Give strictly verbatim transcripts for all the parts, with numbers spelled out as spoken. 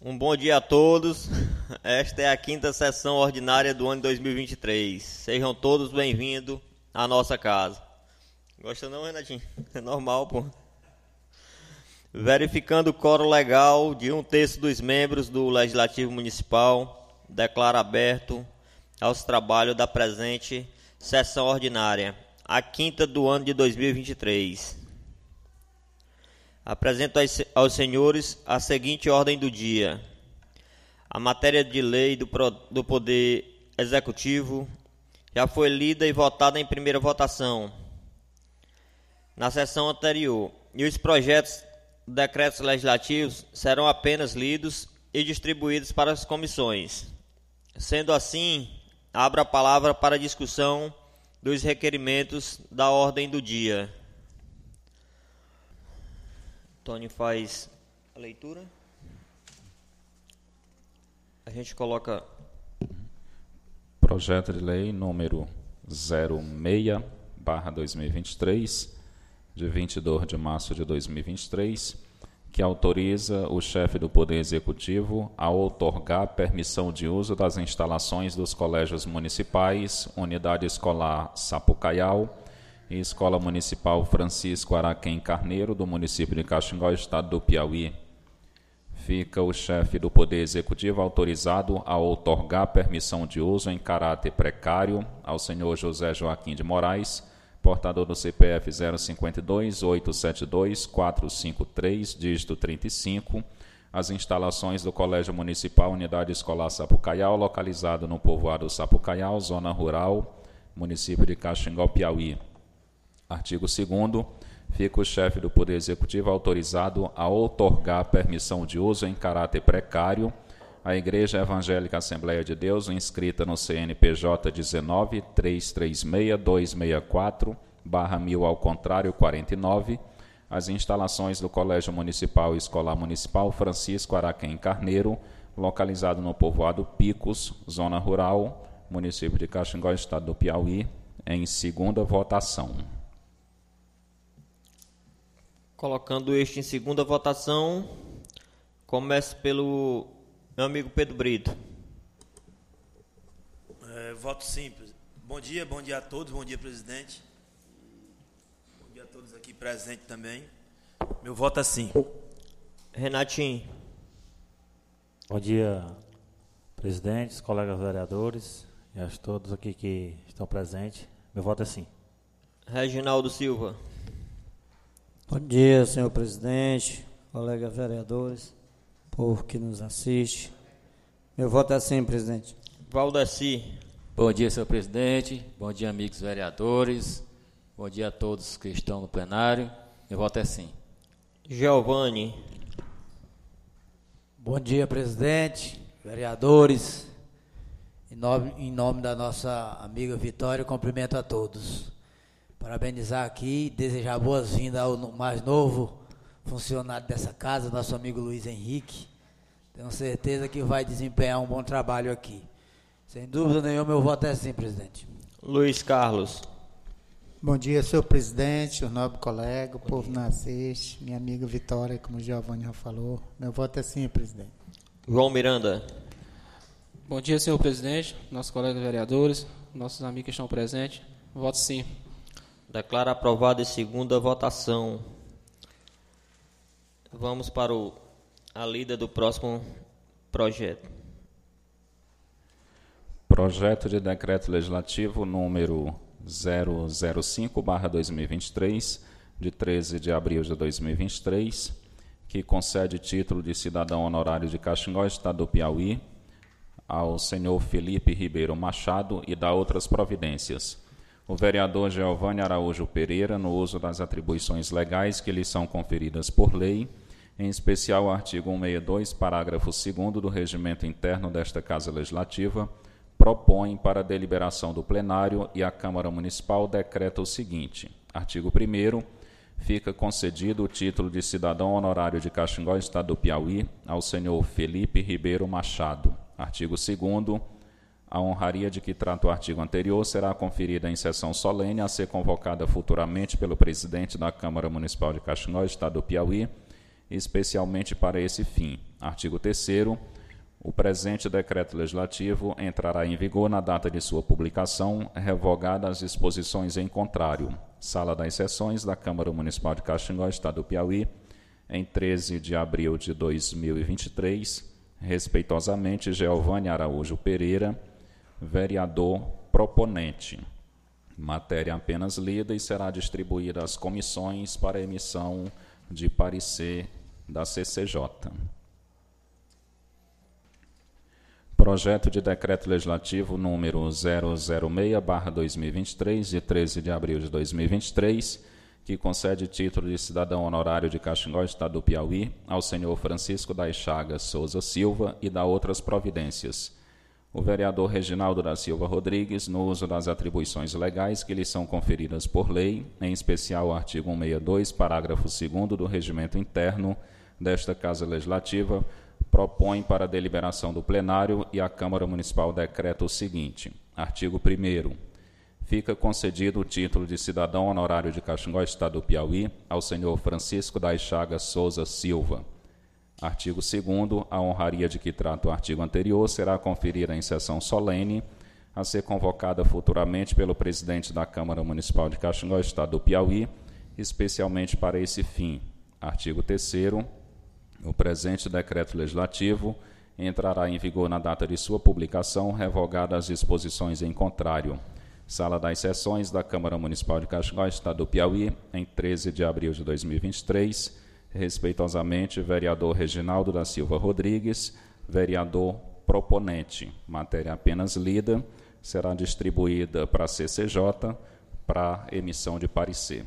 Um bom dia a todos. Esta é a quinta sessão ordinária do ano de dois mil e vinte e três. Sejam todos bem-vindos à nossa casa. Gosta não, Renatinho? É normal, pô. Verificando o quórum legal de um terço dos membros do Legislativo Municipal, declaro aberto aos trabalhos da presente sessão ordinária, a quinta do ano de dois mil e vinte e três. Apresento aos senhores a seguinte ordem do dia. A matéria de lei do, do Poder Executivo já foi lida e votada em primeira votação na sessão anterior, e os projetos de decretos legislativos serão apenas lidos e distribuídos para as comissões. Sendo assim, abro a palavra para a discussão dos requerimentos da ordem do dia. Tony faz a leitura. A gente coloca... Projeto de lei número zero seis barra dois mil e vinte e três, de vinte e dois de março de dois mil e vinte e três, que autoriza o chefe do Poder Executivo a outorgar permissão de uso das instalações dos colégios municipais, Unidade Escolar Sapucaial e Escola Municipal Francisco Araquém Carneiro, do município de Caxingó, estado do Piauí. Fica o chefe do Poder Executivo autorizado a outorgar permissão de uso em caráter precário ao senhor José Joaquim de Moraes, portador do C P F zero cinco dois, oito sete dois, quatro cinco três, dígito trinta e cinco, as instalações do Colégio Municipal Unidade Escolar Sapucaial, localizado no povoado Sapucaial, zona rural, município de Caxingó, Piauí. Artigo segundo, fica o chefe do Poder Executivo autorizado a outorgar permissão de uso em caráter precário à Igreja Evangélica Assembleia de Deus, inscrita no C N P J dezenove, trezentos e trinta e seis, duzentos e sessenta e quatro, barra mil ao contrário, quarenta e nove, as instalações do Colégio Municipal e Escolar Municipal Francisco Araquém Carneiro, localizado no povoado Picos, zona rural, município de Caxingó, estado do Piauí, em segunda votação. Colocando este em segunda votação, começo pelo meu amigo Pedro Brito. É, voto simples. Bom dia, bom dia a todos, bom dia, presidente. Bom dia a todos aqui presentes também. Meu voto é sim. Renatinho. Bom dia, presidentes, colegas vereadores e a todos aqui que estão presentes. Meu voto é sim. Reginaldo Silva. Bom dia, senhor presidente, colegas vereadores, povo que nos assiste. Meu voto é sim, presidente. Valdeci. Bom dia, senhor presidente. Bom dia, amigos vereadores. Bom dia a todos que estão no plenário. Meu voto é sim. Giovanni. Bom dia, presidente, vereadores. Em nome, em nome da nossa amiga Vitória, cumprimento a todos. Parabenizar aqui e desejar boas-vindas ao mais novo funcionário dessa casa, nosso amigo Luiz Henrique. Tenho certeza que vai desempenhar um bom trabalho aqui. Sem dúvida nenhuma, meu voto é sim, presidente. Luiz Carlos. Bom dia, senhor presidente, o nobre colega, o povo não assiste, minha amiga Vitória, como o Giovanni já falou. Meu voto é sim, presidente. João Miranda. Bom dia, senhor presidente, nossos colegas vereadores, nossos amigos que estão presentes. Voto sim. Declaro aprovado em segunda votação. Vamos para o, a lida do próximo projeto. Projeto de decreto legislativo número zero zero cinco barra dois mil e vinte e três, de treze de abril de dois mil e vinte e três, que concede título de cidadão honorário de Caxingó, estado do Piauí, ao senhor Felipe Ribeiro Machado e dá outras providências. O vereador Giovanni Araújo Pereira, no uso das atribuições legais que lhe são conferidas por lei, em especial o artigo cento e sessenta e dois, parágrafo segundo do regimento interno desta Casa Legislativa, propõe para a deliberação do plenário e a Câmara Municipal decreta o seguinte: artigo primeiro, fica concedido o título de cidadão honorário de Caxingó, estado do Piauí, ao senhor Felipe Ribeiro Machado. Artigo segundo, a honraria de que trata o artigo anterior será conferida em sessão solene a ser convocada futuramente pelo presidente da Câmara Municipal de Caxingó, estado do Piauí, especialmente para esse fim. Artigo terceiro. O presente decreto legislativo entrará em vigor na data de sua publicação, revogadas as disposições em contrário. Sala das Sessões da Câmara Municipal de Caxingó, Estado do Piauí, em treze de abril de dois mil e vinte e três, respeitosamente, Geovane Araújo Pereira, vereador proponente. Matéria apenas lida e será distribuída às comissões para emissão de parecer da C C J. Projeto de Decreto Legislativo número zero zero seis barra dois mil e vinte e três, de treze de abril de dois mil e vinte e três, que concede título de cidadão honorário de Caxingó, Estado do Piauí, ao senhor Francisco das Chagas Souza Silva e dá outras providências. O vereador Reginaldo da Silva Rodrigues, no uso das atribuições legais que lhe são conferidas por lei, em especial o artigo cento e sessenta e dois, parágrafo segundo do Regimento Interno desta Casa Legislativa, propõe para a deliberação do plenário e a Câmara Municipal decreta o seguinte. Artigo primeiro. Fica concedido o título de cidadão honorário de Caxingó, Estado do Piauí, ao senhor Francisco das Chagas Souza Silva. Artigo segundo. A honraria de que trata o artigo anterior será conferida em sessão solene, a ser convocada futuramente pelo presidente da Câmara Municipal de Caxingó, Estado do Piauí, especialmente para esse fim. Artigo terceiro. O presente decreto legislativo entrará em vigor na data de sua publicação, revogadas as disposições em contrário. Sala das Sessões da Câmara Municipal de Caxingó, Estado do Piauí, em treze de abril de dois mil e vinte e três, respeitosamente, vereador Reginaldo da Silva Rodrigues, vereador proponente. Matéria apenas lida, será distribuída para a C C J para emissão de parecer.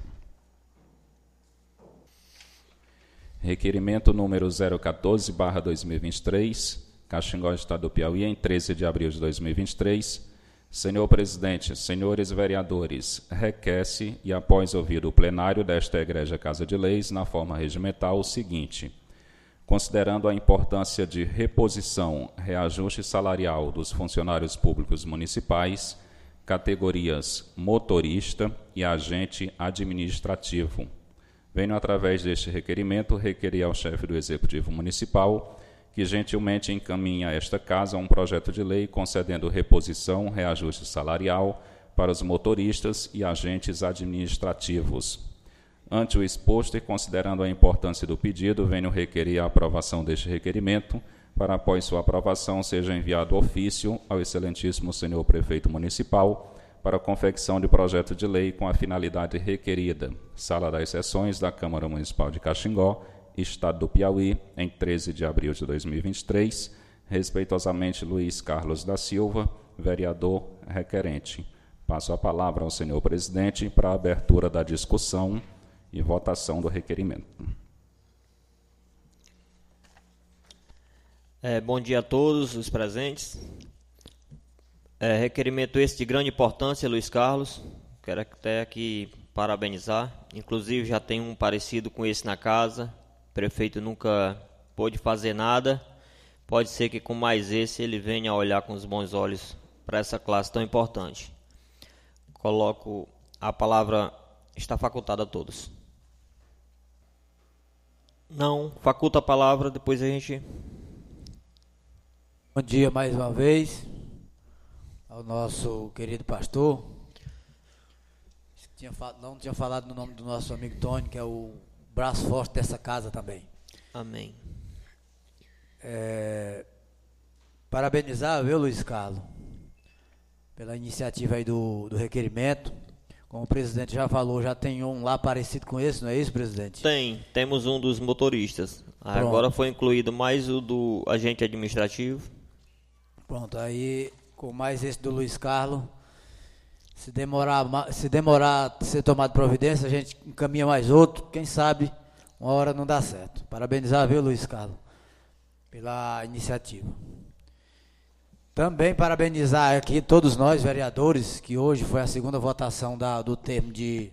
Requerimento número zero quatorze barra dois mil e vinte e três, Caxingó, Estado do Piauí, em treze de abril de dois mil e vinte e três. Senhor presidente, senhores vereadores, requer-se, e após ouvido o plenário desta Egrégia Casa de Leis, na forma regimental, o seguinte: considerando a importância de reposição, reajuste salarial dos funcionários públicos municipais, categorias motorista e agente administrativo, venho, através deste requerimento, requerer ao chefe do Executivo Municipal que gentilmente encaminhe a esta Casa um projeto de lei concedendo reposição, reajuste salarial para os motoristas e agentes administrativos. Ante o exposto e considerando a importância do pedido, venho requerer a aprovação deste requerimento, para, após sua aprovação, seja enviado ofício ao excelentíssimo senhor Prefeito Municipal para a confecção de projeto de lei com a finalidade requerida. Sala das Sessões da Câmara Municipal de Caxingó, Estado do Piauí, em treze de abril de dois mil e vinte e três, respeitosamente Luiz Carlos da Silva, vereador requerente. Passo a palavra ao senhor presidente para a abertura da discussão e votação do requerimento. É, bom dia a todos os presentes. É, requerimento esse de grande importância, Luiz Carlos. Quero até aqui parabenizar. Inclusive já tem um parecido com esse na casa. O prefeito nunca pôde fazer nada. Pode ser que com mais esse ele venha a olhar com os bons olhos para essa classe tão importante. Coloco a palavra, está facultada a todos. Não, faculta a palavra, depois a gente... Bom dia mais uma vez ao nosso querido pastor. Tinha, não tinha falado no nome do nosso amigo Tony, que é o braço forte dessa casa também. Amém. É, parabenizar, viu, Luiz Carlos, pela iniciativa aí do, do requerimento. Como o presidente já falou, já tem um lá parecido com esse, não é isso, presidente? Tem, temos um dos motoristas. Pronto. Agora foi incluído mais o do agente administrativo. Pronto, aí com mais esse do Luiz Carlos, se demorar, se demorar a ser tomado providência, a gente encaminha mais outro, quem sabe uma hora não dá certo. Parabenizar, viu, Luiz Carlos, pela iniciativa. Também parabenizar aqui todos nós, vereadores, que hoje foi a segunda votação da, do termo de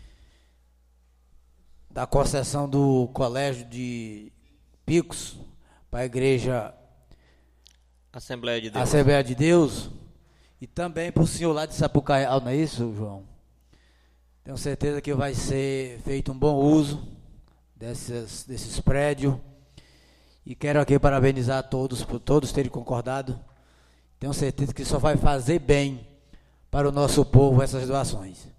da concessão do Colégio de Picos para a Igreja Assembleia de Deus. Assembleia de Deus, e também para o senhor lá de Sapucaí, não é isso, João? Tenho certeza que vai ser feito um bom uso desses, desses prédios. E quero aqui parabenizar a todos por todos terem concordado. Tenho certeza que só vai fazer bem para o nosso povo essas doações.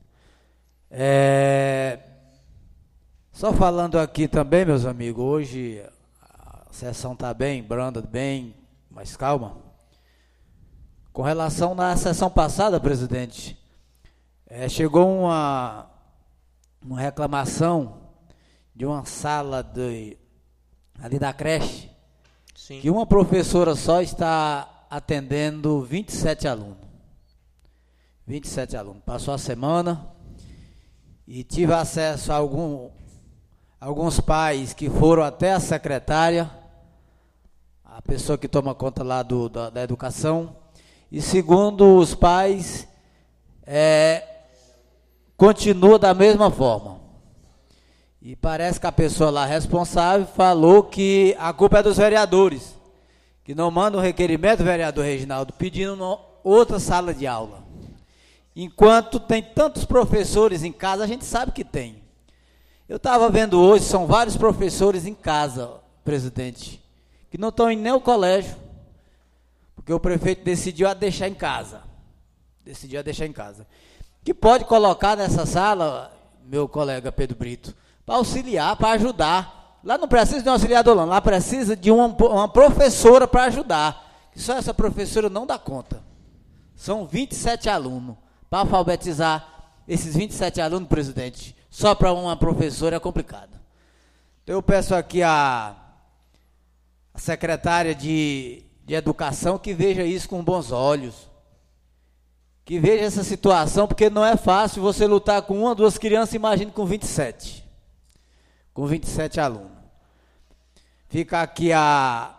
É, só falando aqui também, meus amigos, hoje a sessão está bem branda, bem mais calma. Com relação na sessão passada, presidente, é, chegou uma, uma reclamação de uma sala de, ali da creche, Sim. que uma professora só está atendendo vinte e sete alunos. vinte e sete alunos. Passou a semana e tive acesso a algum, alguns pais que foram até a secretária, a pessoa que toma conta lá do, da, da educação, e segundo os pais, é, continua da mesma forma. E parece que a pessoa lá responsável falou que a culpa é dos vereadores, que não mandam um requerimento, vereador Reginaldo, pedindo no, outra sala de aula. Enquanto tem tantos professores em casa, a gente sabe que tem. Eu estava vendo hoje, são vários professores em casa, presidente, que não estão indo nem ao colégio, porque o prefeito decidiu a deixar em casa. Decidiu a deixar em casa. Que pode colocar nessa sala, meu colega Pedro Brito, para auxiliar, para ajudar. Lá não precisa de um auxiliador, não. Lá precisa de uma, uma professora para ajudar. Que só essa professora não dá conta. São vinte e sete alunos. Para alfabetizar esses vinte e sete alunos, presidente, só para uma professora é complicado. Então eu peço aqui a, a secretária de, de Educação que veja isso com bons olhos. Que veja essa situação, porque não é fácil você lutar com uma, duas crianças, imagine com vinte e sete. Com vinte e sete alunos. Fica aqui a,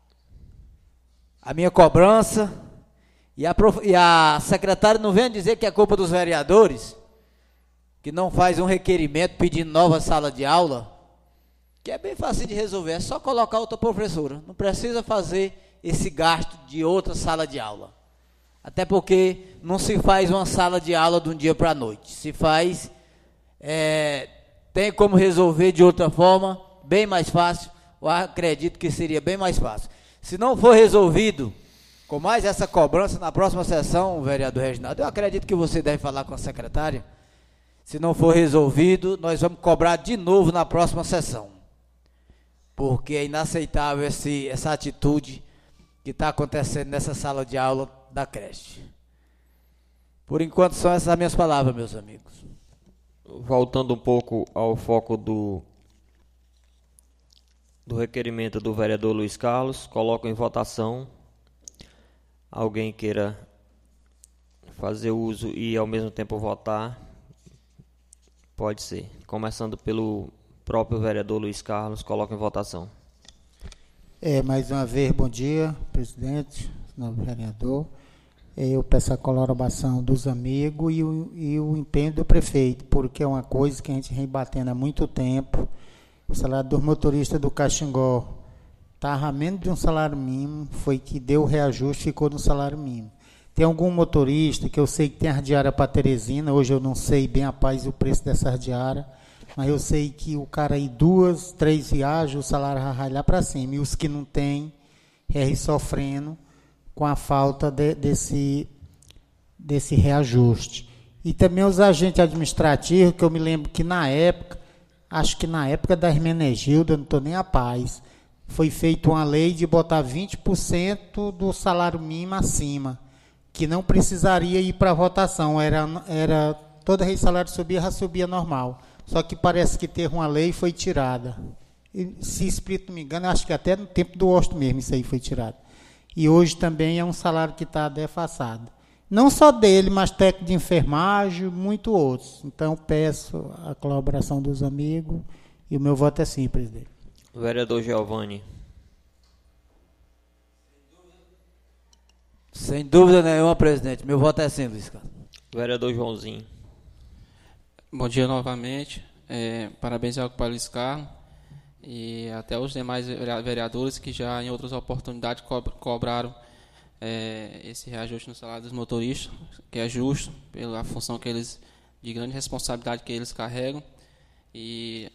a minha cobrança. E a, prof, e a secretária não vem dizer que é culpa dos vereadores, que não faz um requerimento pedindo nova sala de aula, que é bem fácil de resolver, é só colocar outra professora. Não precisa fazer esse gasto de outra sala de aula. Até porque não se faz uma sala de aula de um dia para a noite. Se faz, é, tem como resolver de outra forma, bem mais fácil. Eu acredito que seria bem mais fácil. Se não for resolvido, com mais essa cobrança na próxima sessão, vereador Reginaldo, eu acredito que você deve falar com a secretária. Se não for resolvido, nós vamos cobrar de novo na próxima sessão. Porque é inaceitável esse, essa atitude que está acontecendo nessa sala de aula da creche. Por enquanto são essas as minhas palavras, meus amigos. Voltando um pouco ao foco do, do requerimento do vereador Luiz Carlos, coloco em votação. Alguém queira fazer uso e ao mesmo tempo votar, pode ser. Começando pelo próprio vereador Luiz Carlos, coloca em votação. É, mais uma vez, bom dia, presidente, novo vereador. Eu peço a colaboração dos amigos e o, e o empenho do prefeito, porque é uma coisa que a gente vem batendo há muito tempo. O salário dos motoristas do Caxingó estava menos de um salário mínimo, foi que deu o reajuste, ficou no salário mínimo. Tem algum motorista que eu sei que tem a diária para Teresina, hoje eu não sei bem a paz o preço dessa diária, mas eu sei que o cara aí duas, três viagens, o salário vai lá para cima, e os que não tem, é sofrendo com a falta de, desse, desse reajuste. E também os agentes administrativos, que eu me lembro que na época, acho que na época da Hermenegilda, não estou nem a paz, foi feita uma lei de botar vinte por cento do salário mínimo acima, que não precisaria ir para votação, era, era toda vez que o salário subia, já subia normal. Só que parece que teve uma lei e foi tirada. E, se espírito não me engano, acho que até no tempo do Osto mesmo isso aí foi tirado. E hoje também é um salário que está defassado. Não só dele, mas técnico de enfermagem, muito outros. Então, peço a colaboração dos amigos e o meu voto é sim, presidente. Vereador Giovanni. Sem dúvida nenhuma, presidente. Meu voto é sim, Luiz Carlos. Vereador Joãozinho. Bom dia novamente. É, parabéns ao pai Luiz Carlos e até os demais vereadores que já em outras oportunidades co cobraram é, esse reajuste no salário dos motoristas, que é justo pela função que eles, de grande responsabilidade que eles carregam. E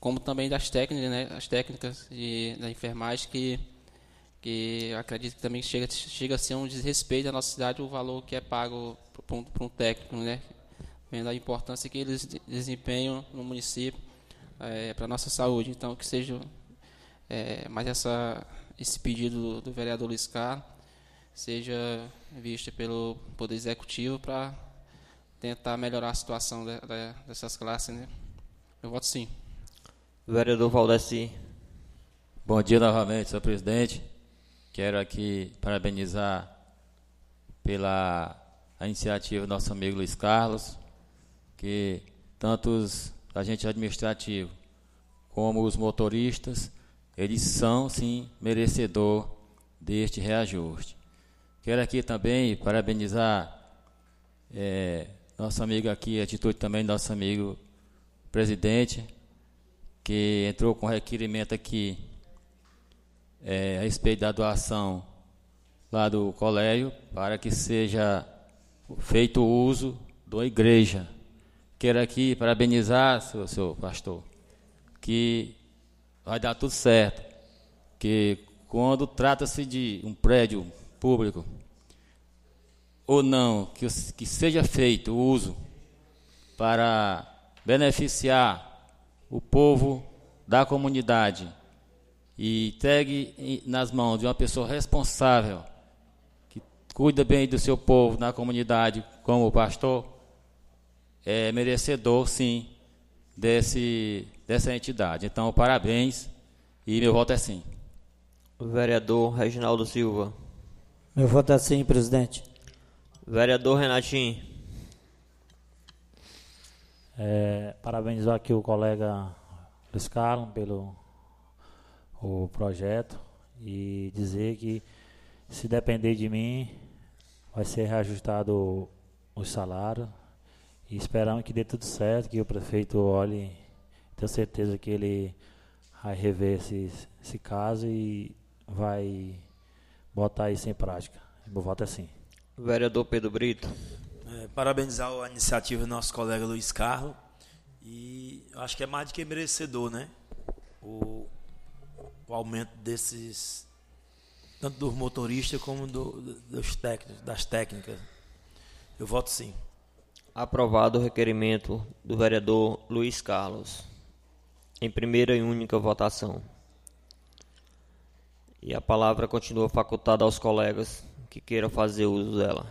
como também das técnicas, né, as técnicas de, da enfermagem, que, que acredito que também chega, chega a ser um desrespeito à nossa cidade o valor que é pago para um, para um técnico, né, vendo a importância que eles desempenham no município é, para a nossa saúde. Então, que seja é, mais essa, esse pedido do, do vereador Luiz Carlos seja visto pelo Poder Executivo para tentar melhorar a situação de, de, dessas classes, né? Eu voto sim. Vereador Valdeci. Bom dia novamente, senhor presidente. Quero aqui parabenizar pela a iniciativa do nosso amigo Luiz Carlos, que tanto os agentes administrativos como os motoristas, eles são, sim, merecedor deste reajuste. Quero aqui também parabenizar é, nosso amigo aqui, a atitude também do nosso amigo presidente, que entrou com requerimento aqui é, a respeito da doação lá do colégio, para que seja feito o uso da igreja. Quero aqui parabenizar, senhor, senhor pastor, que vai dar tudo certo, que quando trata-se de um prédio público ou não, que, que seja feito o uso para beneficiar o povo da comunidade e entregue nas mãos de uma pessoa responsável, que cuida bem do seu povo na comunidade, como o pastor, é merecedor, sim, desse, dessa entidade. Então, parabéns e meu voto é sim. Vereador Reginaldo Silva. Meu voto é sim, presidente. Vereador Renatinho. É, parabenizar aqui o colega Luiz Carlos pelo o projeto e dizer que, se depender de mim, vai ser reajustado o salário, e esperamos que dê tudo certo, que o prefeito olhe, tenho certeza que ele vai rever esse, esse caso e vai botar isso em prática. Meu voto é sim. Vereador Pedro Brito. É, parabenizar a iniciativa do nosso colega Luiz Carlos, e acho que é mais do que merecedor, né? O, o aumento desses, tanto dos motoristas como do, dos técnicos, das técnicas. Eu voto sim. Aprovado o requerimento do vereador Luiz Carlos, em primeira e única votação. E a palavra continua facultada aos colegas que queiram fazer uso dela.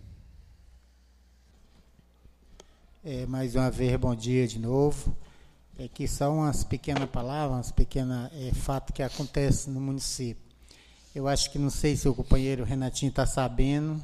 É, mais uma vez, bom dia de novo. É que são umas pequenas palavras, umas pequenas é, fatos que acontecem no município. Eu acho que, não sei se o companheiro Renatinho está sabendo,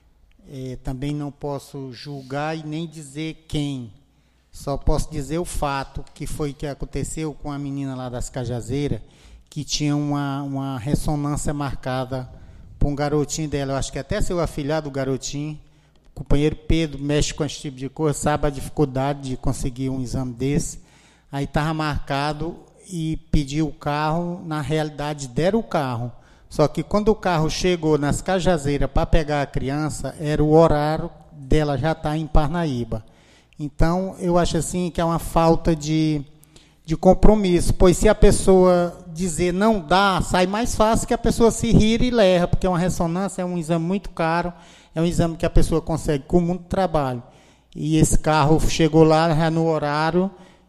é, também não posso julgar e nem dizer quem. Só posso dizer o fato que foi que aconteceu com a menina lá das Cajazeiras, que tinha uma, uma ressonância marcada para um garotinho dela. Eu acho que até seu afilhado, o garotinho, o companheiro Pedro, mexe com esse tipo de coisa, sabe a dificuldade de conseguir um exame desse. Aí estava marcado e pediu o carro, na realidade deram o carro. Só que quando o carro chegou nas Cajazeiras para pegar a criança, era o horário dela já estar em Parnaíba. Então, eu acho assim que é uma falta de, de compromisso, pois se a pessoa dizer não dá, sai mais fácil que a pessoa se rir e leva, porque uma ressonância é um exame muito caro, é um exame que a pessoa consegue com muito trabalho. E esse carro chegou lá já no horário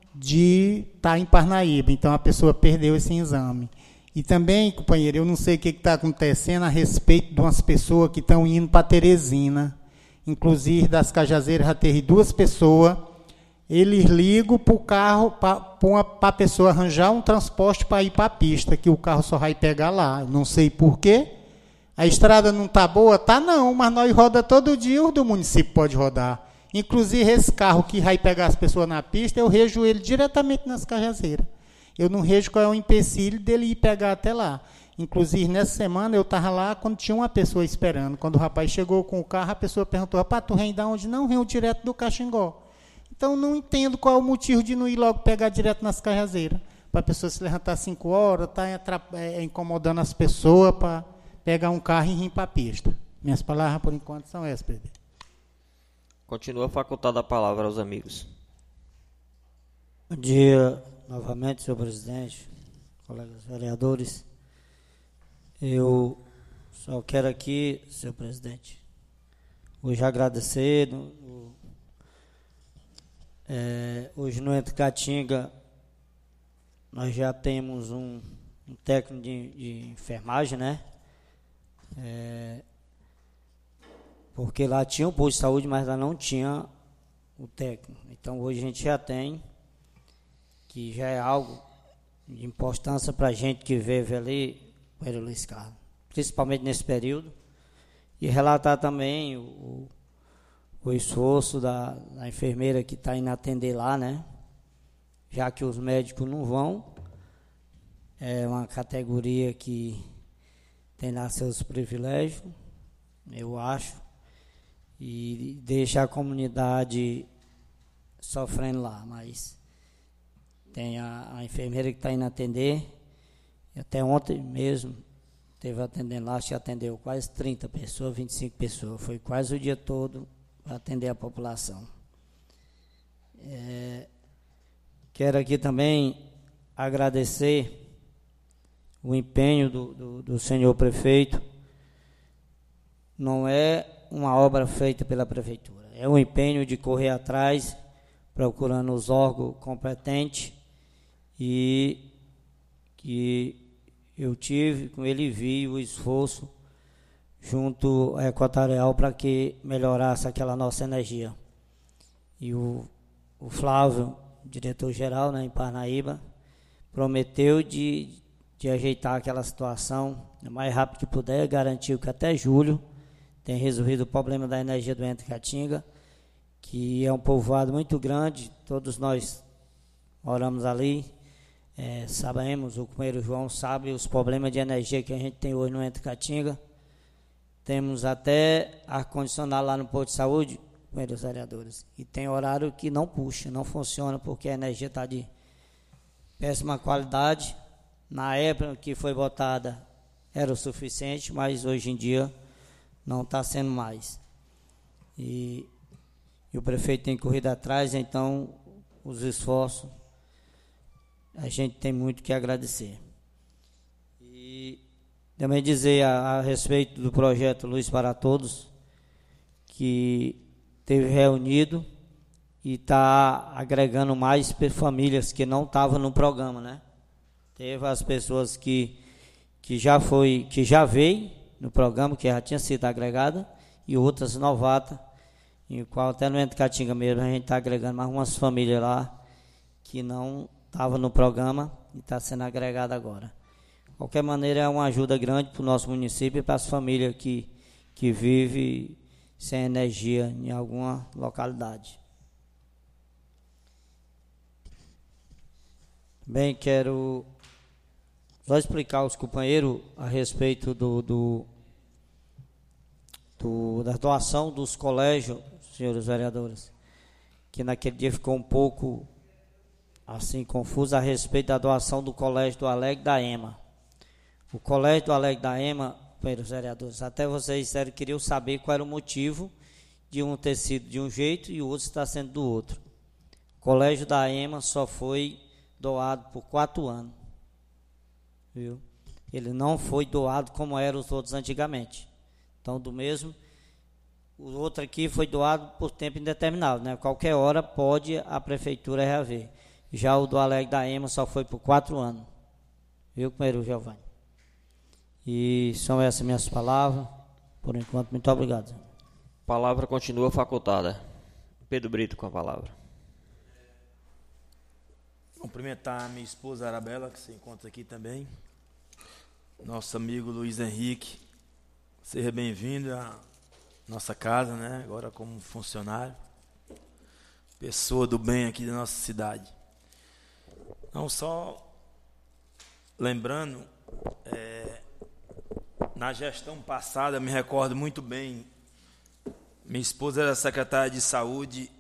de estar em Parnaíba, então a pessoa perdeu esse exame. E também, companheiro, eu não sei o que está acontecendo a respeito de umas pessoas que estão indo para Teresina. Inclusive, das Cajazeiras já teve duas pessoas. Eles ligam para o carro, para a pessoa arranjar um transporte para ir para a pista, que o carro só vai pegar lá. Eu não sei por quê. A estrada não está boa? Tá não, mas nós roda todo dia, o do município pode rodar. Inclusive, esse carro que vai pegar as pessoas na pista, eu rejo ele diretamente nas Cajazeiras. Eu não vejo qual é o empecilho dele ir pegar até lá. Inclusive, nessa semana, eu estava lá quando tinha uma pessoa esperando. Quando o rapaz chegou com o carro, a pessoa perguntou, rapaz, tu vem de onde? Não, vem direto do Caxingó. Então, não entendo qual é o motivo de não ir logo pegar direto nas Cajazeiras. Para a pessoa se levantar cinco horas, está é, incomodando as pessoas para pegar um carro e ir para a pista. Minhas palavras, por enquanto, são essas, presidente. Continua facultada a palavra aos amigos. Bom dia, novamente, senhor presidente, colegas vereadores. Eu só quero aqui, senhor presidente, hoje agradecer. No, no, é, hoje no Entre Caatinga nós já temos um, um técnico de, de enfermagem, né? É, porque lá tinha um posto de saúde, mas lá não tinha o técnico. Então hoje a gente já tem, que já é algo de importância para a gente que vive ali, o Luiz Carlos, principalmente nesse período, e relatar também o, o esforço da, da enfermeira que está indo atender lá, né? Já que os médicos não vão, é uma categoria que tem lá seus privilégios, eu acho, e deixa a comunidade sofrendo lá, mas tem a, a enfermeira que está indo atender, e até ontem mesmo teve atendendo lá, acho que atendeu quase trinta pessoas, vinte e cinco pessoas, foi quase o dia todo para atender a população. É, quero aqui também agradecer o empenho do, do, do senhor prefeito. Não é uma obra feita pela prefeitura, é um empenho de correr atrás, procurando os órgãos competentes, e que eu tive com ele, vi o esforço junto à Equatorial para que melhorasse aquela nossa energia. E o, o Flávio, diretor-geral, né, em Parnaíba, prometeu de, de ajeitar aquela situação o mais rápido que puder, garantiu que até julho tem resolvido o problema da energia do Entre Caatinga, que é um povoado muito grande, todos nós moramos ali, é, sabemos, o companheiro João sabe os problemas de energia que a gente tem hoje no Entre Caatinga. Temos até ar-condicionado lá no posto de saúde, companheiros vereadores, e tem horário que não puxa, não funciona, porque a energia está de péssima qualidade. Na época que foi botada era o suficiente, mas hoje em dia não está sendo mais. E, e o prefeito tem corrido atrás, então os esforços a gente tem muito que agradecer. E também dizer a, a respeito do projeto Luz para Todos, que teve reunido e está agregando mais famílias que não estavam no programa, né? Teve as pessoas que, que já foi, que já veio no programa, que já tinha sido agregada, e outras novatas, em qual até no Entre Caatinga mesmo a gente está agregando mais umas famílias lá que não estavam no programa e está sendo agregada agora. De qualquer maneira, é uma ajuda grande para o nosso município e para as famílias que, que vivem sem energia em alguma localidade. Bem, quero só explicar aos companheiros a respeito do, do, do, da doação dos colégios, senhores vereadores, que naquele dia ficou um pouco assim confuso a respeito da doação do colégio do Alegre da Ema. O colégio do Alegre da Ema, companheiros vereadores, até vocês disseram que queriam saber qual era o motivo de um ter sido de um jeito e o outro estar sendo do outro. O colégio da Ema só foi doado por quatro anos. Viu? Ele não foi doado como eram os outros antigamente. Então, do mesmo, o outro aqui foi doado por tempo indeterminado, né? Qualquer hora pode a prefeitura reaver. Já o do Alegre da Ema só foi por quatro anos. Viu, companheiro Giovanni? E são essas minhas palavras. Por enquanto, muito obrigado. A palavra continua facultada. Pedro Brito com a palavra. Cumprimentar a minha esposa Arabella, que se encontra aqui também. Nosso amigo Luiz Henrique. Seja bem-vindo à nossa casa, né? Agora como funcionário. Pessoa do bem aqui da nossa cidade. Não só lembrando, é, na gestão passada, me recordo muito bem, minha esposa era secretária de saúde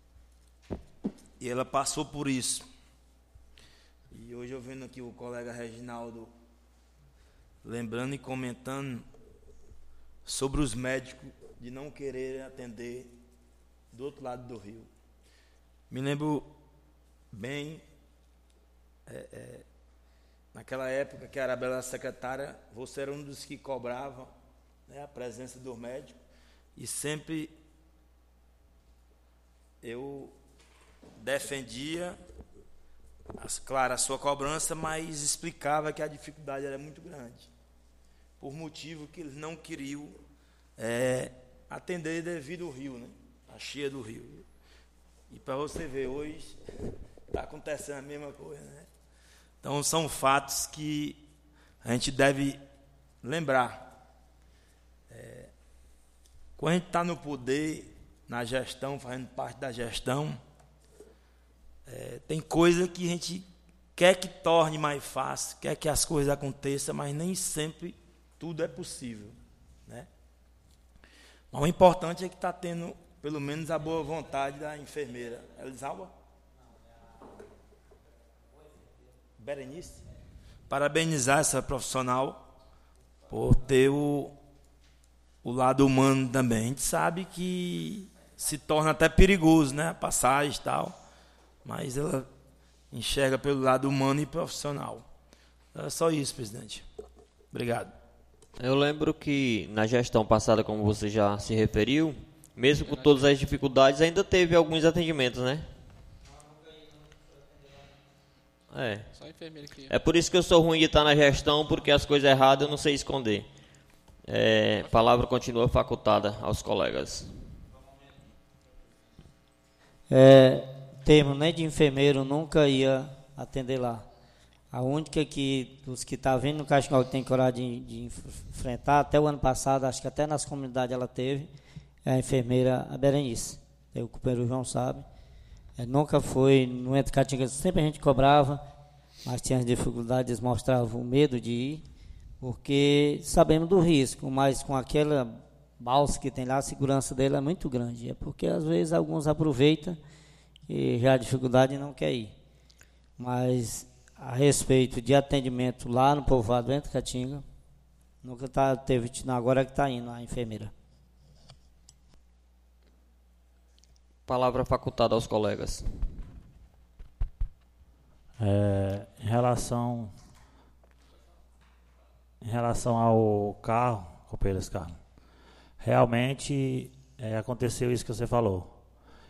e ela passou por isso. E hoje eu vendo aqui o colega Reginaldo lembrando e comentando sobre os médicos de não querer atender do outro lado do rio. Me lembro bem é, é, naquela época que a Arabella era secretária, você era um dos que cobrava, né, a presença do médico, e sempre eu defendia, as, claro, a sua cobrança, mas explicava que a dificuldade era muito grande, por motivo que eles não queriam é, atender devido ao rio, né, a cheia do rio. E para você ver, hoje está acontecendo a mesma coisa, né? Então, são fatos que a gente deve lembrar. É, quando a gente está no poder, na gestão, fazendo parte da gestão, é, tem coisa que a gente quer que torne mais fácil, quer que as coisas aconteçam, mas nem sempre tudo é possível, né? Mas o importante é que está tendo, pelo menos, a boa vontade da enfermeira. Elisalva? Berenice? Parabenizar essa profissional por ter o, o lado humano também. A gente sabe que se torna até perigoso, né? A passagem e tal. Mas ela enxerga pelo lado humano e profissional. É só isso, presidente. Obrigado. Eu lembro que na gestão passada, como você já se referiu, mesmo com todas as dificuldades, ainda teve alguns atendimentos, né? É. É por isso que eu sou ruim de estar na gestão, porque as coisas erradas eu não sei esconder. É, a palavra continua facultada aos colegas. É, termo nem de enfermeiro nunca ia atender lá. A única que, dos que estão tá vindo no Caxangá que tem coragem de, de enfrentar, até o ano passado, acho que até nas comunidades ela teve, é a enfermeira a Berenice. O companheiro João sabe. É, nunca foi, no Entre Caatinga, sempre a gente cobrava, mas tinha as dificuldades, eles mostravam o medo de ir, porque sabemos do risco, mas com aquela balsa que tem lá, a segurança dele é muito grande. É porque às vezes alguns aproveitam e já a dificuldade não quer ir. Mas a respeito de atendimento lá no povoado Entre Caatinga, nunca tá, teve, agora que está indo a enfermeira. Palavra facultada aos colegas. É, em relação em relação ao carro, companheiro Carlos, realmente é, aconteceu isso que você falou.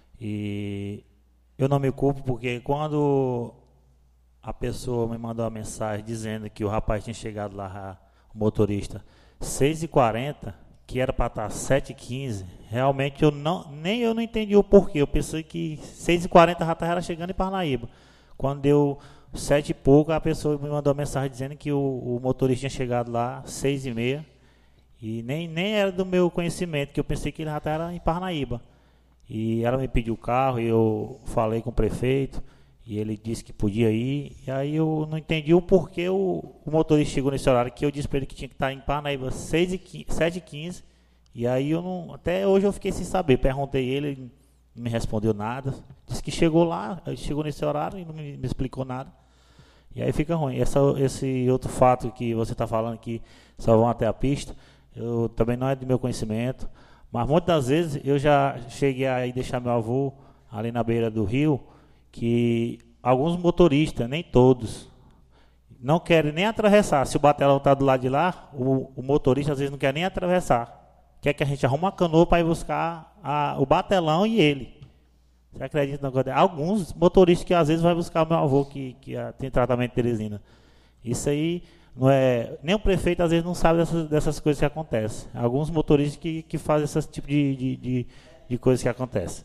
E eu não me culpo, porque quando a pessoa me mandou uma mensagem dizendo que o rapaz tinha chegado lá, o motorista, seis e quarenta, que era para estar sete e quinze, realmente eu não, nem eu não entendi o porquê. Eu pensei que seis e quarenta já estava chegando em Parnaíba. Quando deu sete e pouco, a pessoa me mandou uma mensagem dizendo que o, o motorista tinha chegado lá seis e meia, e nem, nem era do meu conhecimento, que eu pensei que ele já estava em Parnaíba. E ela me pediu o carro, e eu falei com o prefeito, e ele disse que podia ir, e aí eu não entendi o porquê o, o motorista chegou nesse horário, que eu disse para ele que tinha que estar em Parnaíba sete e quinze, e aí eu não, até hoje eu fiquei sem saber, perguntei ele, ele não me respondeu nada, disse que chegou lá, chegou nesse horário e não me, me explicou nada, e aí fica ruim. Essa, esse outro fato que você está falando, que só vão até a pista, eu também não é do meu conhecimento, mas muitas das vezes eu já cheguei a ir deixar meu avô ali na beira do rio, que alguns motoristas, nem todos, não querem nem atravessar. Se o batelão está do lado de lá, o, o motorista às vezes não quer nem atravessar. Quer que a gente arrume uma canoa para ir buscar a, o batelão e ele. Você acredita? Alguns motoristas que às vezes vai buscar o meu avô, que, que tem tratamento de Teresina. Isso aí, não é, nem o prefeito às vezes não sabe dessas, dessas coisas que acontecem. Alguns motoristas que, que fazem esse tipo de, de, de, de coisas que acontecem.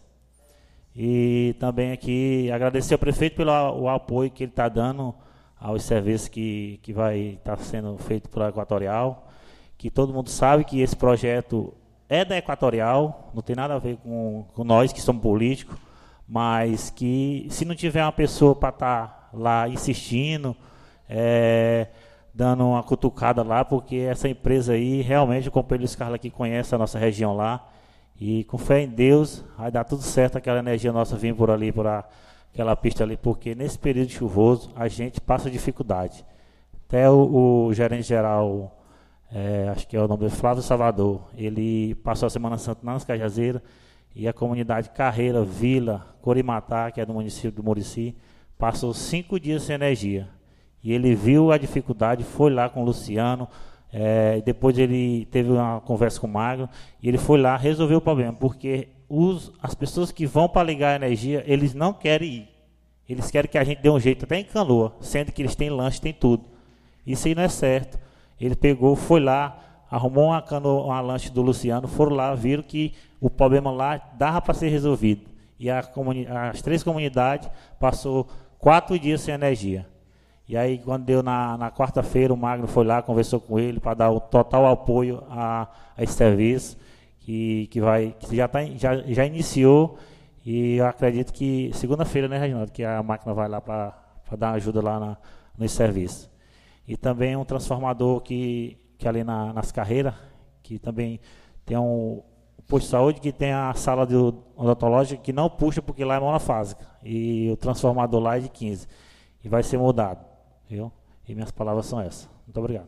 E também aqui agradecer ao prefeito pelo o apoio que ele está dando aos serviços que, que vai estar tá sendo feito pela Equatorial, que todo mundo sabe que esse projeto é da Equatorial, não tem nada a ver com, com nós que somos políticos, mas que se não tiver uma pessoa para estar tá lá insistindo, é, dando uma cutucada lá, porque essa empresa aí, realmente o companheiro Luiz Carlos aqui conhece a nossa região lá, e com fé em Deus, vai dar tudo certo, aquela energia nossa vir por ali, por a, aquela pista ali, porque nesse período chuvoso a gente passa dificuldade. Até o, o gerente geral, é, acho que é o nome dele, Flávio Salvador, ele passou a Semana Santa nas Cajazeiras, e a comunidade Carreira, Vila, Corimatá, que é do município do Murici, passou cinco dias sem energia. E ele viu a dificuldade, foi lá com o Luciano, é, depois ele teve uma conversa com o Magno, e ele foi lá resolver o problema, porque os, as pessoas que vão para ligar a energia, eles não querem ir. Eles querem que a gente dê um jeito até em Canoa, sendo que eles têm lanche, têm tudo. Isso aí não é certo. Ele pegou, foi lá, arrumou uma, canoa, uma lanche do Luciano, foram lá, viram que o problema lá dava para ser resolvido. E a comuni- as três comunidades passou quatro dias sem energia. E aí, quando deu na, na quarta-feira, o Magno foi lá, conversou com ele para dar o total apoio a, a esse serviço, que, que, vai, que já, tá, já, já iniciou. E eu acredito que segunda-feira, né, Reginaldo, que a máquina vai lá para dar ajuda lá na, no serviço. E também um transformador que, que ali na, nas carreiras, que também tem um posto de saúde que tem a sala de odontológica que não puxa porque lá é monofásica. E o transformador lá é de quinze. E vai ser mudado. Viu? E minhas palavras são essas. Muito obrigado.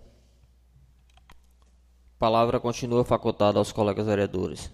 A palavra continua facultada aos colegas vereadores.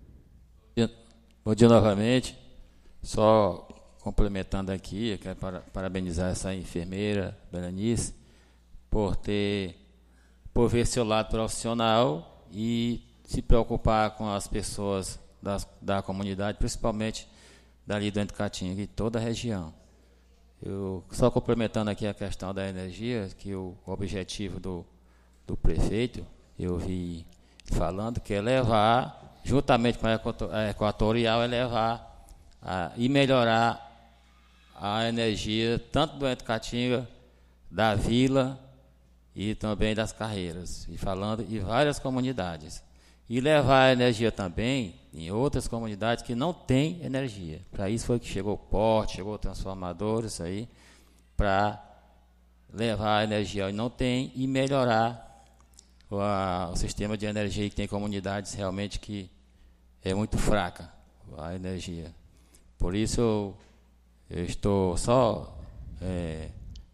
Bom dia novamente. Só complementando aqui, eu quero parabenizar essa enfermeira, Berenice, por ter, por ver seu lado profissional e se preocupar com as pessoas das, da comunidade, principalmente dali do Encatinga e toda a região. Eu, só complementando aqui a questão da energia, que o objetivo do, do prefeito, eu vi falando que é levar, juntamente com a Equatorial, é levar a, e melhorar a energia tanto do Encatinga, da vila e também das carreiras, e falando em várias comunidades. E levar a energia também em outras comunidades que não têm energia. Para isso foi que chegou o porte, chegou o transformador, isso aí, para levar a energia onde não tem e melhorar o, a, o sistema de energia, que tem comunidades realmente que é muito fraca a energia. Por isso eu, eu estou só é,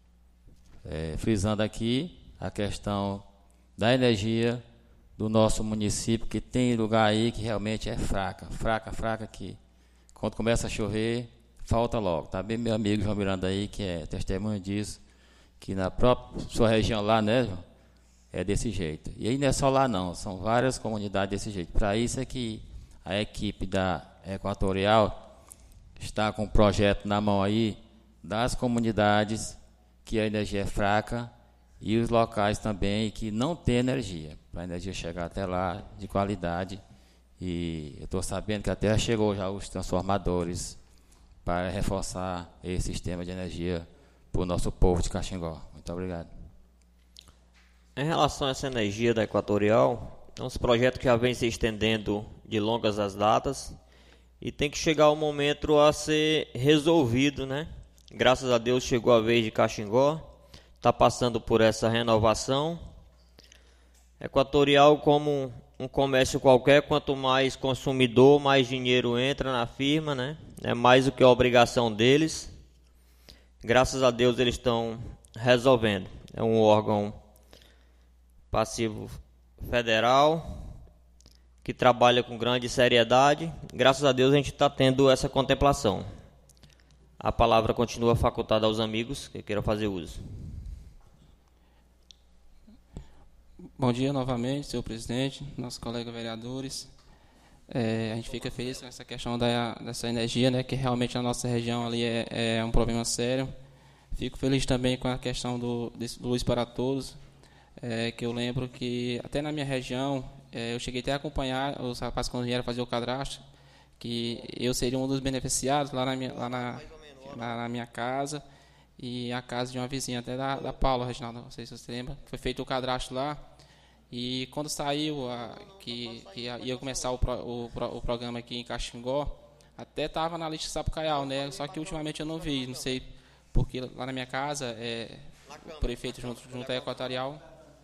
é, frisando aqui a questão da energia do nosso município, que tem lugar aí que realmente é fraca, fraca, fraca, que quando começa a chover, falta logo. Tá bem meu amigo João Miranda aí, que é testemunho disso, que na própria sua região lá, né, João, é desse jeito. E aí não é só lá não, são várias comunidades desse jeito. Para isso é que a equipe da Equatorial está com um projeto na mão aí das comunidades que a energia é fraca e os locais também que não têm energia, para a energia chegar até lá de qualidade. E eu estou sabendo que até chegou já os transformadores para reforçar esse sistema de energia para o nosso povo de Caxingó. Muito obrigado. Em relação a essa energia da Equatorial, é um projeto que já vem se estendendo de longas as datas e tem que chegar o momento a ser resolvido, né? Graças a Deus chegou a vez de Caxingó, está passando por essa renovação. Equatorial, como um comércio qualquer, quanto mais consumidor, mais dinheiro entra na firma, né? É mais do que a obrigação deles. Graças a Deus eles estão resolvendo. É um órgão passivo federal que trabalha com grande seriedade. Graças a Deus a gente está tendo essa contemplação. A palavra continua facultada aos amigos que queiram fazer uso. Bom dia novamente, senhor presidente, nossos colegas vereadores. É, a gente fica feliz com essa questão da, dessa energia, né, que realmente na nossa região ali é, é um problema sério. Fico feliz também com a questão do, desse, do Luz para Todos, é, que eu lembro que até na minha região, é, eu cheguei até a acompanhar os rapazes quando vieram fazer o cadastro, que eu seria um dos beneficiados lá na minha, lá na, na, na minha casa e a casa de uma vizinha, até da, da Paula, Reginaldo, não sei se você lembra. Foi feito o cadastro lá. E quando saiu a, que, que ia começar o, pro, o, o programa aqui em Caxingó, até estava na lista Sapucaial, né? Só que ultimamente eu não vi, não sei, porque lá na minha casa, é, o prefeito junto, junto à Equatorial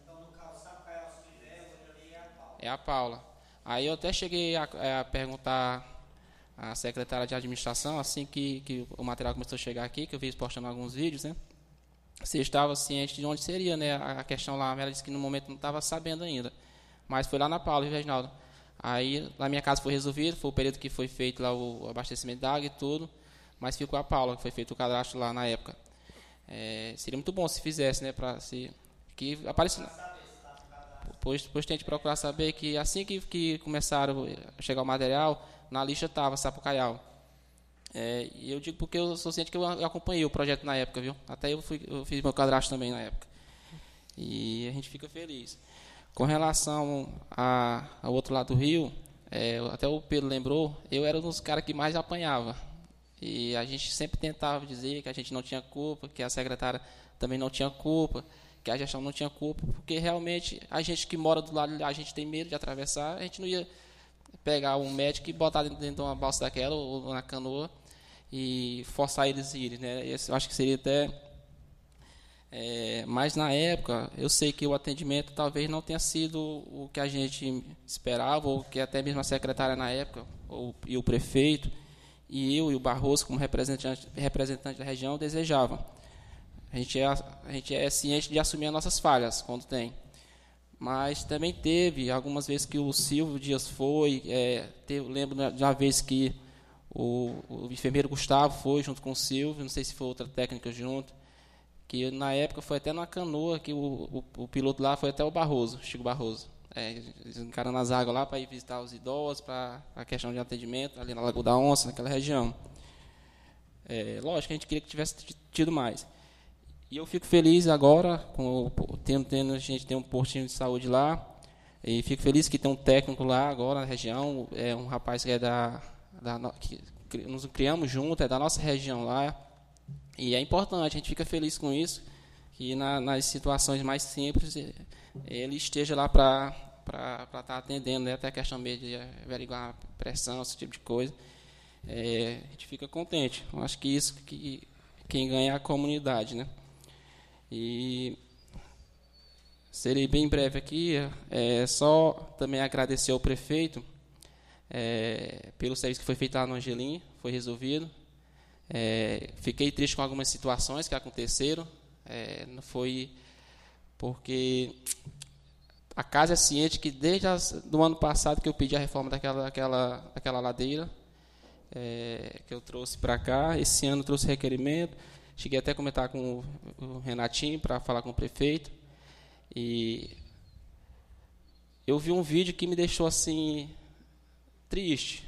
é a Paula. Aí eu até cheguei a, a perguntar à secretária de administração, assim que, que o material começou a chegar aqui, que eu vi postando alguns vídeos, né? Você estava ciente de onde seria, né? A questão lá, ela disse que no momento não estava sabendo ainda. Mas foi lá na Paula, viu, Reginaldo? Aí, lá na minha casa foi resolvido, foi o período que foi feito lá o abastecimento da água e tudo. mas ficou a Paula, que foi feito o cadastro lá na época. É, seria muito bom se fizesse, né, para se que aparecesse. Pois, pois tente procurar saber que assim que, que começaram a chegar o material, na lista estava Sapucaial. É, e eu digo porque eu sou ciente que eu acompanhei o projeto na época, viu? Até eu, fui, eu fiz meu cadastro também na época. E a gente fica feliz. Com relação a, ao outro lado do rio, é, até o Pedro lembrou, eu era um dos caras que mais apanhava. E a gente sempre tentava dizer que a gente não tinha culpa, que a secretária também não tinha culpa, que a gestão não tinha culpa, porque realmente a gente que mora do lado de lá, a gente tem medo de atravessar, a gente não ia pegar um médico e botar dentro de uma balsa daquela ou na canoa e forçar eles a irem, né? Eu acho que seria até... É, mas na época, eu sei que o atendimento talvez não tenha sido o que a gente esperava, ou que até mesmo a secretária na época, ou, e o prefeito, e eu e o Barroso, como representante, representante da região, desejavam. A gente, é, a gente é ciente de assumir as nossas falhas, quando tem. Mas também teve algumas vezes que o Silvio Dias foi, é, teve, lembro de uma vez que o, o enfermeiro Gustavo foi junto com o Silvio, não sei se foi outra técnica junto, que na época foi até numa canoa, que o, o, o piloto lá foi até o Barroso, Chico Barroso, é, encarando as águas lá para ir visitar os idosos, para a questão de atendimento, ali na Lagoa da Onça, naquela região. É, lógico que a gente queria que tivesse tido mais. E eu fico feliz agora, com o, tendo, tendo, a gente tem um postinho de saúde lá, e fico feliz que tem um técnico lá agora na região, é um rapaz que é da... da que nos criamos junto, é da nossa região lá. E é importante, a gente fica feliz com isso, que na, nas situações mais simples ele esteja lá para estar tá atendendo, né, até a questão mesmo de averiguar pressão, esse tipo de coisa. É, a gente fica contente. Eu acho que isso que quem ganha é a comunidade, né? E serei bem breve aqui, é, só também agradecer ao prefeito é, pelo serviço que foi feito lá no Angelim, foi resolvido. É, fiquei triste com algumas situações que aconteceram, é, não foi porque a casa é ciente que desde o ano passado que eu pedi a reforma daquela, daquela, daquela ladeira, é, que eu trouxe para cá, esse ano trouxe requerimento, cheguei até a comentar com o, o Renatinho para falar com o prefeito, e eu vi um vídeo que me deixou assim triste.